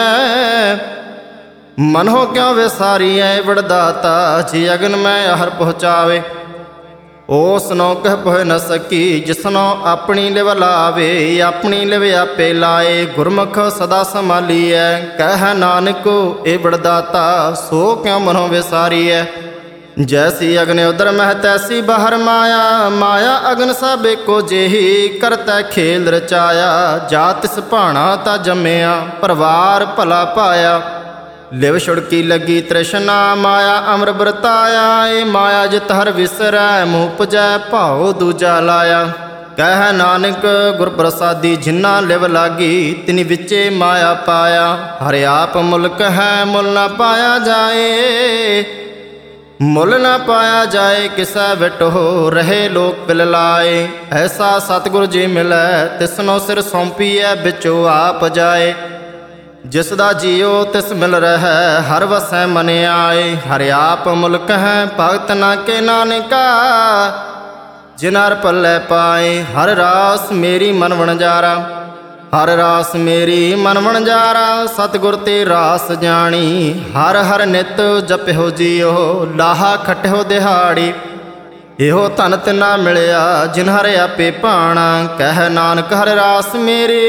ਮਨੋ ਕਿਉ ਵਿਸਾਰੀਐ ਵਡਦਾਤਾ ਜੀ ਅਗਨ ਮੈਂ ਹਰ ਪਹੁੰਚਾਵੇ। ਉਸ ਨੋ ਕਹਿ ਪਹੁ ਨ ਸਕੀ ਜਿਸਨੋ ਆਪਣੀ ਲਿਵ ਲਾਵੇ। ਆਪਣੀ ਲਿਵ ਆਪੇ ਲਾਏ ਗੁਰਮੁਖ ਸਦਾ ਸੰਭਾਲੀਐ। ਕਹਿ ਨਾਨਕ ਇਹ ਵਡਦਾਤਾ ਸੋ ਕਿਉ ਮਨੋ ਵਿਸਾਰੀਐ। ਜੈਸੀ ਅਗਨ ਉਦਰ ਮਹਿ ਤੈਸੀ ਬਾਹਰ ਮਾਇਆ। ਮਾਇਆ ਅਗਨ ਸਭ ਏਕੋ ਜਿਹੀ ਕਰਤੈ ਖੇਲ ਰਚਾਇਆ। ਜਾ ਤਿਸ ਭਾਣਾ ਤਾ ਜੰਮਿਆ ਪਰਿਵਾਰ ਭਲਾ ਪਾਇਆ। ਲਿਵ ਛੁੜਕੀ ਲੱਗੀ ਤ੍ਰਿਸ਼ਨਾ ਮਾਇਆ ਅਮਰ ਵਰਤਾਇਆ। ਏ ਮਾਇਆ ਜਿਤ ਹਰ ਵਿਸਰੈ ਮੂਹ ਪੁਜੈ ਭਾਉ ਦੂਜਾ ਲਾਇਆ। ਕਹਿ ਨਾਨਕ ਗੁਰ ਪ੍ਰਸਾਦੀ ਜਿਨ੍ਹਾਂ ਲਿਵ ਲਾਗੀ ਤਿਨੀ ਵਿੱਚੇ ਮਾਇਆ ਪਾਇਆ। ਹਰਿ ਆਪ ਮੁਲਕ ਹੈ ਮੁੱਲ ਨਾ ਪਾਇਆ ਜਾਏ। ਮੁੱਲ ਨਾ ਪਾਇਆ ਜਾਏ ਕਿਸੈ ਵਿਟੋ ਰਹੇ ਲੋਕ ਪਿਲ ਲਾਏ। ਐਸਾ ਸਤਿਗੁਰ ਜੀ ਮਿਲੈ ਤਿਸਨੋ ਸਿਰ ਸੌਂਪੀਐ ਵਿੱਚੋਂ ਆਪ ਜਾਏ। ਜਿਸ ਦਾ ਜੀਓ ਤਿਸ ਮਿਲ ਰਹਿ ਹਰ ਵਸੈ ਮਨ ਆਏ। ਹਰਿ ਆਪ ਮੁਲਕ ਹੈ ਭਗਤ ਨਾ ਕੇ ਨਾਨਕਾ ਜਿਨ ਹਰ ਪੱਲੇ ਪਾਏ। ਹਰ ਰਾਸ ਮੇਰੀ ਮਨ ਵਣਜਾਰਾ ਹਰ ਰਾਸ ਮੇਰੀ ਮਨ ਵਣਜਾਰਾ। ਸਤਿਗੁਰ ਤੇ ਰਾਸ ਜਾਣੀ ਹਰ ਹਰ ਨਿਤ ਜਪਿਓ ਜੀਓ ਲਾਹਾ ਖਟਿਓ ਦਿਹਾੜੀ। ਇਹੋ ਧਨ ਤਿਨਾ ਮਿਲਿਆ ਜਿਨ ਹਰ ਆਪੇ ਭਾਣਾ। ਕਹਿ ਨਾਨਕ ਹਰ ਰਾਸ ਮੇਰੀ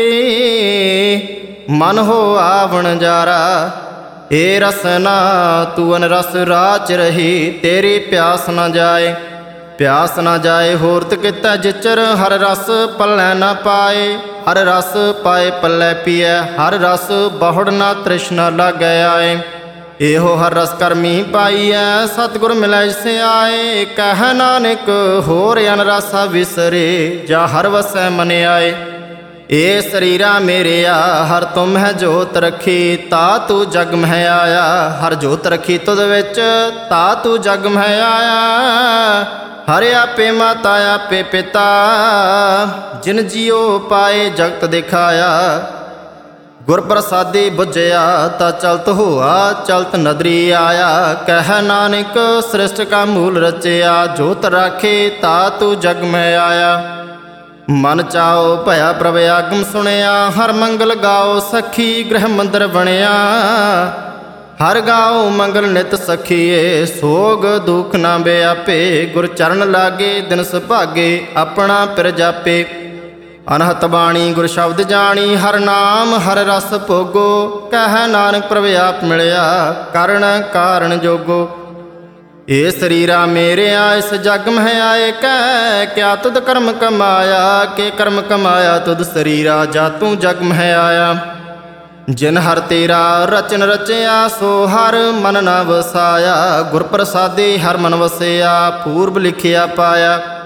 ਮਨ ਹੋ ਆਵਣ ਜਾਰਾ। ਏ ਰਸਨਾ ਤੂੰ ਅਨ ਰਸ ਰਾਚ ਰਹੀ ਤੇਰੀ ਪਿਆਸ ਨਾ ਜਾਏ। ਪਿਆਸ ਨਾ ਜਾਏ ਹੋਰਤ ਕੀਤਾ ਜਿਚਰ ਹਰ ਰਸ ਪੱਲੇ ਨਾ ਪਾਏ। ਹਰ ਰਸ ਪਾਏ ਪੱਲੇ ਪੀਐ ਹਰ ਰਸ ਬਹੁੜ ਨਾ ਤ੍ਰਿਸ਼ਨਾ ਲਾਗੈ ਆਏ। ਇਹੋ ਹਰ ਰਸ ਕਰਮੀ ਪਾਈਐ ਸਤਿਗੁਰ ਮਿਲੈ ਜਿਸ ਆਏ। ਕਹਿ ਨਾਨਕ ਹੋਰ ਅਨ ਰਸਾ ਵਿਸਰੇ ਜਾ ਹਰ ਵਸੈ ਮਨ ਆਏ। ਏ ਸਰੀਰਾ ਮੇਰਿਆ ਹਰ ਤੁਮ ਹੈ ਜੋਤ ਰੱਖੀ ਤਾ ਤੂੰ ਜਗ ਮਹਿ ਆਇਆ। ਹਰ ਜੋਤ ਰੱਖੀ ਤੁਧ ਵਿੱਚ ਤਾ ਤੂੰ ਜਗ ਮਹਿ ਆਇਆ। ਹਰ ਆਪੇ ਮਾਤਾ ਆਪੇ ਪਿਤਾ ਜਿਨ ਜੀਓ ਪਾਏ ਜਗਤ ਦਿਖਾਇਆ। ਗੁਰ ਪ੍ਰਸਾਦੀ ਬੁਝਿਆ ਤਾ ਚਲਤ ਹੋਆ ਚਲਤ ਨਦਰੀ ਆਇਆ। ਕਹਿ ਨਾਨਕ ਸ੍ਰਿਸ਼ਟ ਕਾ ਮੂਲ ਰਚਿਆ ਜੋਤ ਰਾਖੇ ਤਾ ਤੂੰ ਜਗ ਮਹਿ ਆਇਆ। ਮਨ ਚਾਓ ਭਇਆ ਪ੍ਰਭ ਆਗਮ ਸੁਣਿਆ। ਹਰ ਮੰਗਲ ਗਾਓ ਸਖੀ ਗ੍ਰਹਿ ਮੰਦਰ ਬਣਿਆ। ਹਰ ਗਾਓ ਮੰਗਲ ਨਿਤ ਸਖੀਏ ਸੋਗ ਦੁਖ ਨਾ ਬਿਆਪੇ। ਗੁਰ ਚਰਨ ਲਾਗੇ ਦਿਨ ਸੁਭਾਗੇ ਆਪਣਾ ਪਿਰ ਜਾਪੇ। ਅਨਹਤ ਬਾਣੀ ਗੁਰ ਸ਼ਬਦ ਜਾਣੀ ਹਰ ਨਾਮ ਹਰ ਰਸ ਭੋਗੋ। ਕਹਿ ਨਾਨਕ ਪ੍ਰਭ ਆਪ ਮਿਲਿਆ ਕਰਨ ਕਾਰਨ ਜੋਗੋ। ਏ ਸਰੀਰਾ ਮੇਰਿਆ ਇਸ ਜਗ ਮਹਿ ਆਏ ਕਹਿ ਕਿਆ ਤੁਧ ਕਰਮ ਕਮਾਇਆ। ਕੇ ਕਰਮ ਕਮਾਇਆ ਤੁਧ ਸਰੀਰਾ ਜਾ ਤੂੰ ਜਗ ਮਹਿ ਆਇਆ। ਜਿਨ ਹਰ ਤੇਰਾ ਰਚਨ ਰਚਿਆ ਸੋ ਹਰ ਮਨ ਨਾ ਵਸਾਇਆ। ਗੁਰ ਪ੍ਰਸਾਦੀ ਹਰ ਮਨ ਵਸਿਆ ਪੂਰਬ ਲਿਖਿਆ ਪਾਇਆ।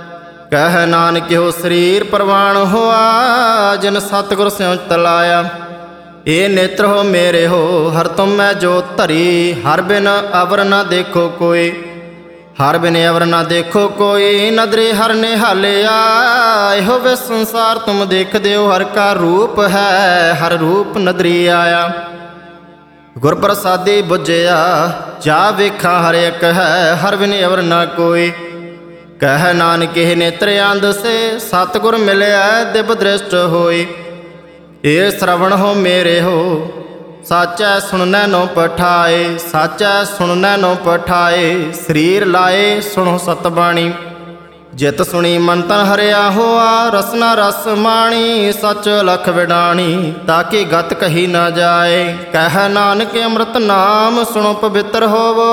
ਕਹਿ ਨਾਨਕਿਓ ਸਰੀਰ ਪ੍ਰਵਾਨ ਹੋਆ, ਜਿਨ ਸਤਿਗੁਰ ਸਿਉ ਤਲਾਇਆ। ਇਹ ਨੇਤਰ ਹੋ ਮੇਰੇ ਹੋ, ਹਰ ਤੁਮ ਮੈਂ ਜੋਤ ਧਰੀ, ਹਰ ਬਿਨ ਅਵਰ ਨਾ ਦੇਖੋ ਕੋਈ। ਹਰ ਬਿਨ ਅਵਰ ਨਾ ਦੇਖੋ ਕੋਈ, ਨਦਰੇ ਹਰ ਨਿਹਾਲਿਆ। ਇਹੋ ਵੇ ਸੰਸਾਰ ਤੁਮ ਦੇਖਦੇ ਹੋ, ਹਰ ਕਾ ਰੂਪ ਹੈ, ਹਰ ਰੂਪ ਨਦਰੀ ਆਇਆ। ਗੁਰ ਪ੍ਰਸਾਦੀ ਬੁਝਿਆ, ਜਾ ਵੇਖਾਂ ਹਰ ਇੱਕ ਹੈ, ਹਰ ਬਿਨ ਅਵਰ ਨਾ ਕੋਈ। ਕਹਿ ਨਾਨਕ ਇਹ ਨੇਤਰ ਅੰਧ ਸੇ, ਸਤਿਗੁਰ ਮਿਲਿਆ ਦਿਵ ਦ੍ਰਿਸ਼ਟ ਹੋਈ। ਇਹ ਸ਼ਰਵਣ ਹੋ ਮੇਰੇ ਹੋ, ਸਾਚੈ ਸੁਣਨੈ ਨੋ ਪਠਾਏ। ਸਾਚੈ ਸੁਣਨੈ ਨੋ ਪਠਾਏ, ਸਰੀਰ ਲਾਏ ਸੁਣੋ ਸਤਬਾਣੀ। ਜਿਤ ਸੁਣੀ ਮਨ ਤਨ ਹਰਿਆ ਹੋਆ, ਰਸਨਾ ਰਸ ਮਾਣੀ। ਸਚ ਲਖ ਵਿਡਾਣੀ, ਤਾਕੀ ਗਤ ਕਹੀ ਨਾ ਜਾਏ। ਕਹਿ ਨਾਨਕ ਅੰਮ੍ਰਿਤ ਨਾਮ ਸੁਣੋ ਪਵਿੱਤਰ ਹੋਵੋ,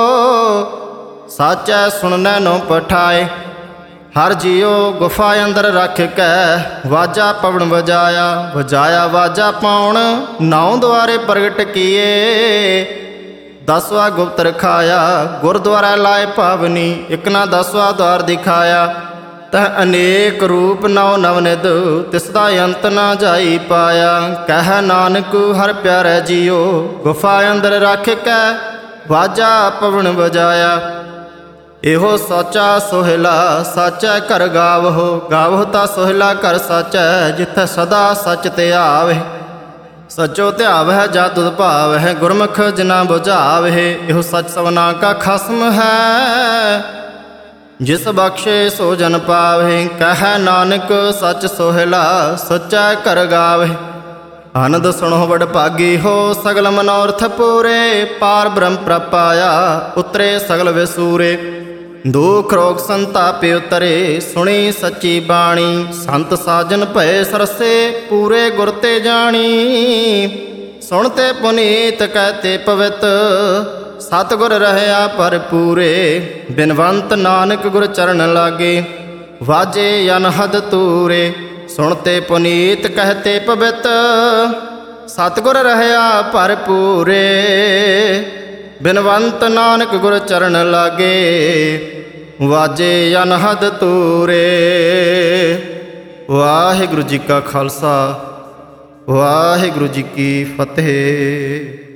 ਸਾਚੈ ਸੁਣਨੈ ਨੋ ਪਠਾਏ। ਹਰ ਜੀਉ ਗੁਫਾ ਅੰਦਰ ਰੱਖ ਕੇ, ਵਾਜਾ ਪਵਨ ਵਜਾਇਆ। ਵਜਾਇਆ ਵਾਜਾ ਪਾਉਣ, ਨੌ ਦੁਆਰੇ ਪ੍ਰਗਟ ਕੀਏ। ਦਸਵਾ ਗੁਪਤ ਰਖਾਇਆ, ਗੁਰਦੁਆਰਾ ਲਾਏ ਪਾਵਨੀ। ਇਕ ਨਾ ਦਸਵਾ ਦੁਆਰ ਦਿਖਾਇਆ, ਤਹ ਅਨੇਕ ਰੂਪ ਨੌ ਨਵਨਿਧ, ਤਿਸ ਦਾ ਅੰਤ ਨਾ ਜਾਈ ਪਾਇਆ। ਕਹਿ ਨਾਨਕ ਹਰ ਪਿਆਰੇ ਜੀਉ, ਗੁਫਾ ਅੰਦਰ ਰੱਖ ਕੇ, ਵਾਜਾ ਪਵਨ ਵਜਾਇਆ। ਇਹੋ ਸਾਚਾ ਸੋਹਿਲਾ, ਸਾਚੈ ਘਰ ਗਾਵਹੋ। ਗਾਵਹੋ ਤਾਂ ਸੋਹਿਲਾ ਘਰ ਸਾਚੈ, ਜਿੱਥੇ ਸਦਾ ਸੱਚ ਧਿਆਵਹਿ। ਸਚੋ ਧਿਆਵਹਿ ਜਾ ਤੁਧ ਭਾਵਹਿ, ਗੁਰਮੁਖ ਜਿਨਾ ਬੁਝਾਵਹਿ। ਇਹੋ ਸੱਚ ਸਭਨਾ ਕਾ ਖਸਮ ਹੈ, ਜਿਸ ਬਖਸ਼ੇ ਸੋ ਜਨ ਪਾਵਹਿ। ਕਹਿ ਨਾਨਕ ਸੱਚ ਸੋਹਿਲਾ, ਸਚੈ ਘਰ ਗਾਵਹਿ। ਆਨੰਦ ਸੁਣੋ ਵਡ ਭਾਗੀ ਹੋ, ਸਗਲ ਮਨੋਰਥ ਪੂਰੇ। ਪਾਰ ਬ੍ਰਹਮ ਪ੍ਰਪਾਇਆ, ਉਤਰੇ ਸਗਲ ਵਿਸੂਰੇ। ਦੁਖ ਰੋਗ ਸੰਤਾਪ ਉਤਰੇ, ਸੁਣੀ ਸੱਚੀ ਬਾਣੀ। ਸੰਤ ਸਾਜਨ ਭਏ ਸਰਸੇ, ਪੂਰੇ ਗੁਰ ਤੇ ਜਾਣੀ। ਸੁਣਤੇ ਪੁਨੀਤ ਕਹਤੇ ਪਵਿੱਤ, ਸਤਿਗੁਰ ਰਹਿਆ ਭਰਪੂਰੇ। ਬਿਨਵੰਤ ਨਾਨਕ ਗੁਰ ਚਰਨ ਲਾਗੇ, ਵਾਜੇ ਅਨਹਦ ਤੂਰੇ। ਸੁਣਤੇ ਪੁਨੀਤ ਕਹਤੇ ਪਵਿੱਤ, ਸਤਿਗੁਰ ਰਹਿਆ ਭਰਪੂਰੇ। ਬਿਨਵੰਤ ਨਾਨਕ ਗੁਰ ਚਰਨ ਲਾਗੇ, ਵਾਜੇ ਅਨਹਦ ਤੂਰੇ। ਵਾਹਿਗੁਰੂ ਜੀ ਕਾ ਖਾਲਸਾ, ਵਾਹਿਗੁਰੂ ਜੀ ਕੀ ਫਤਿਹ।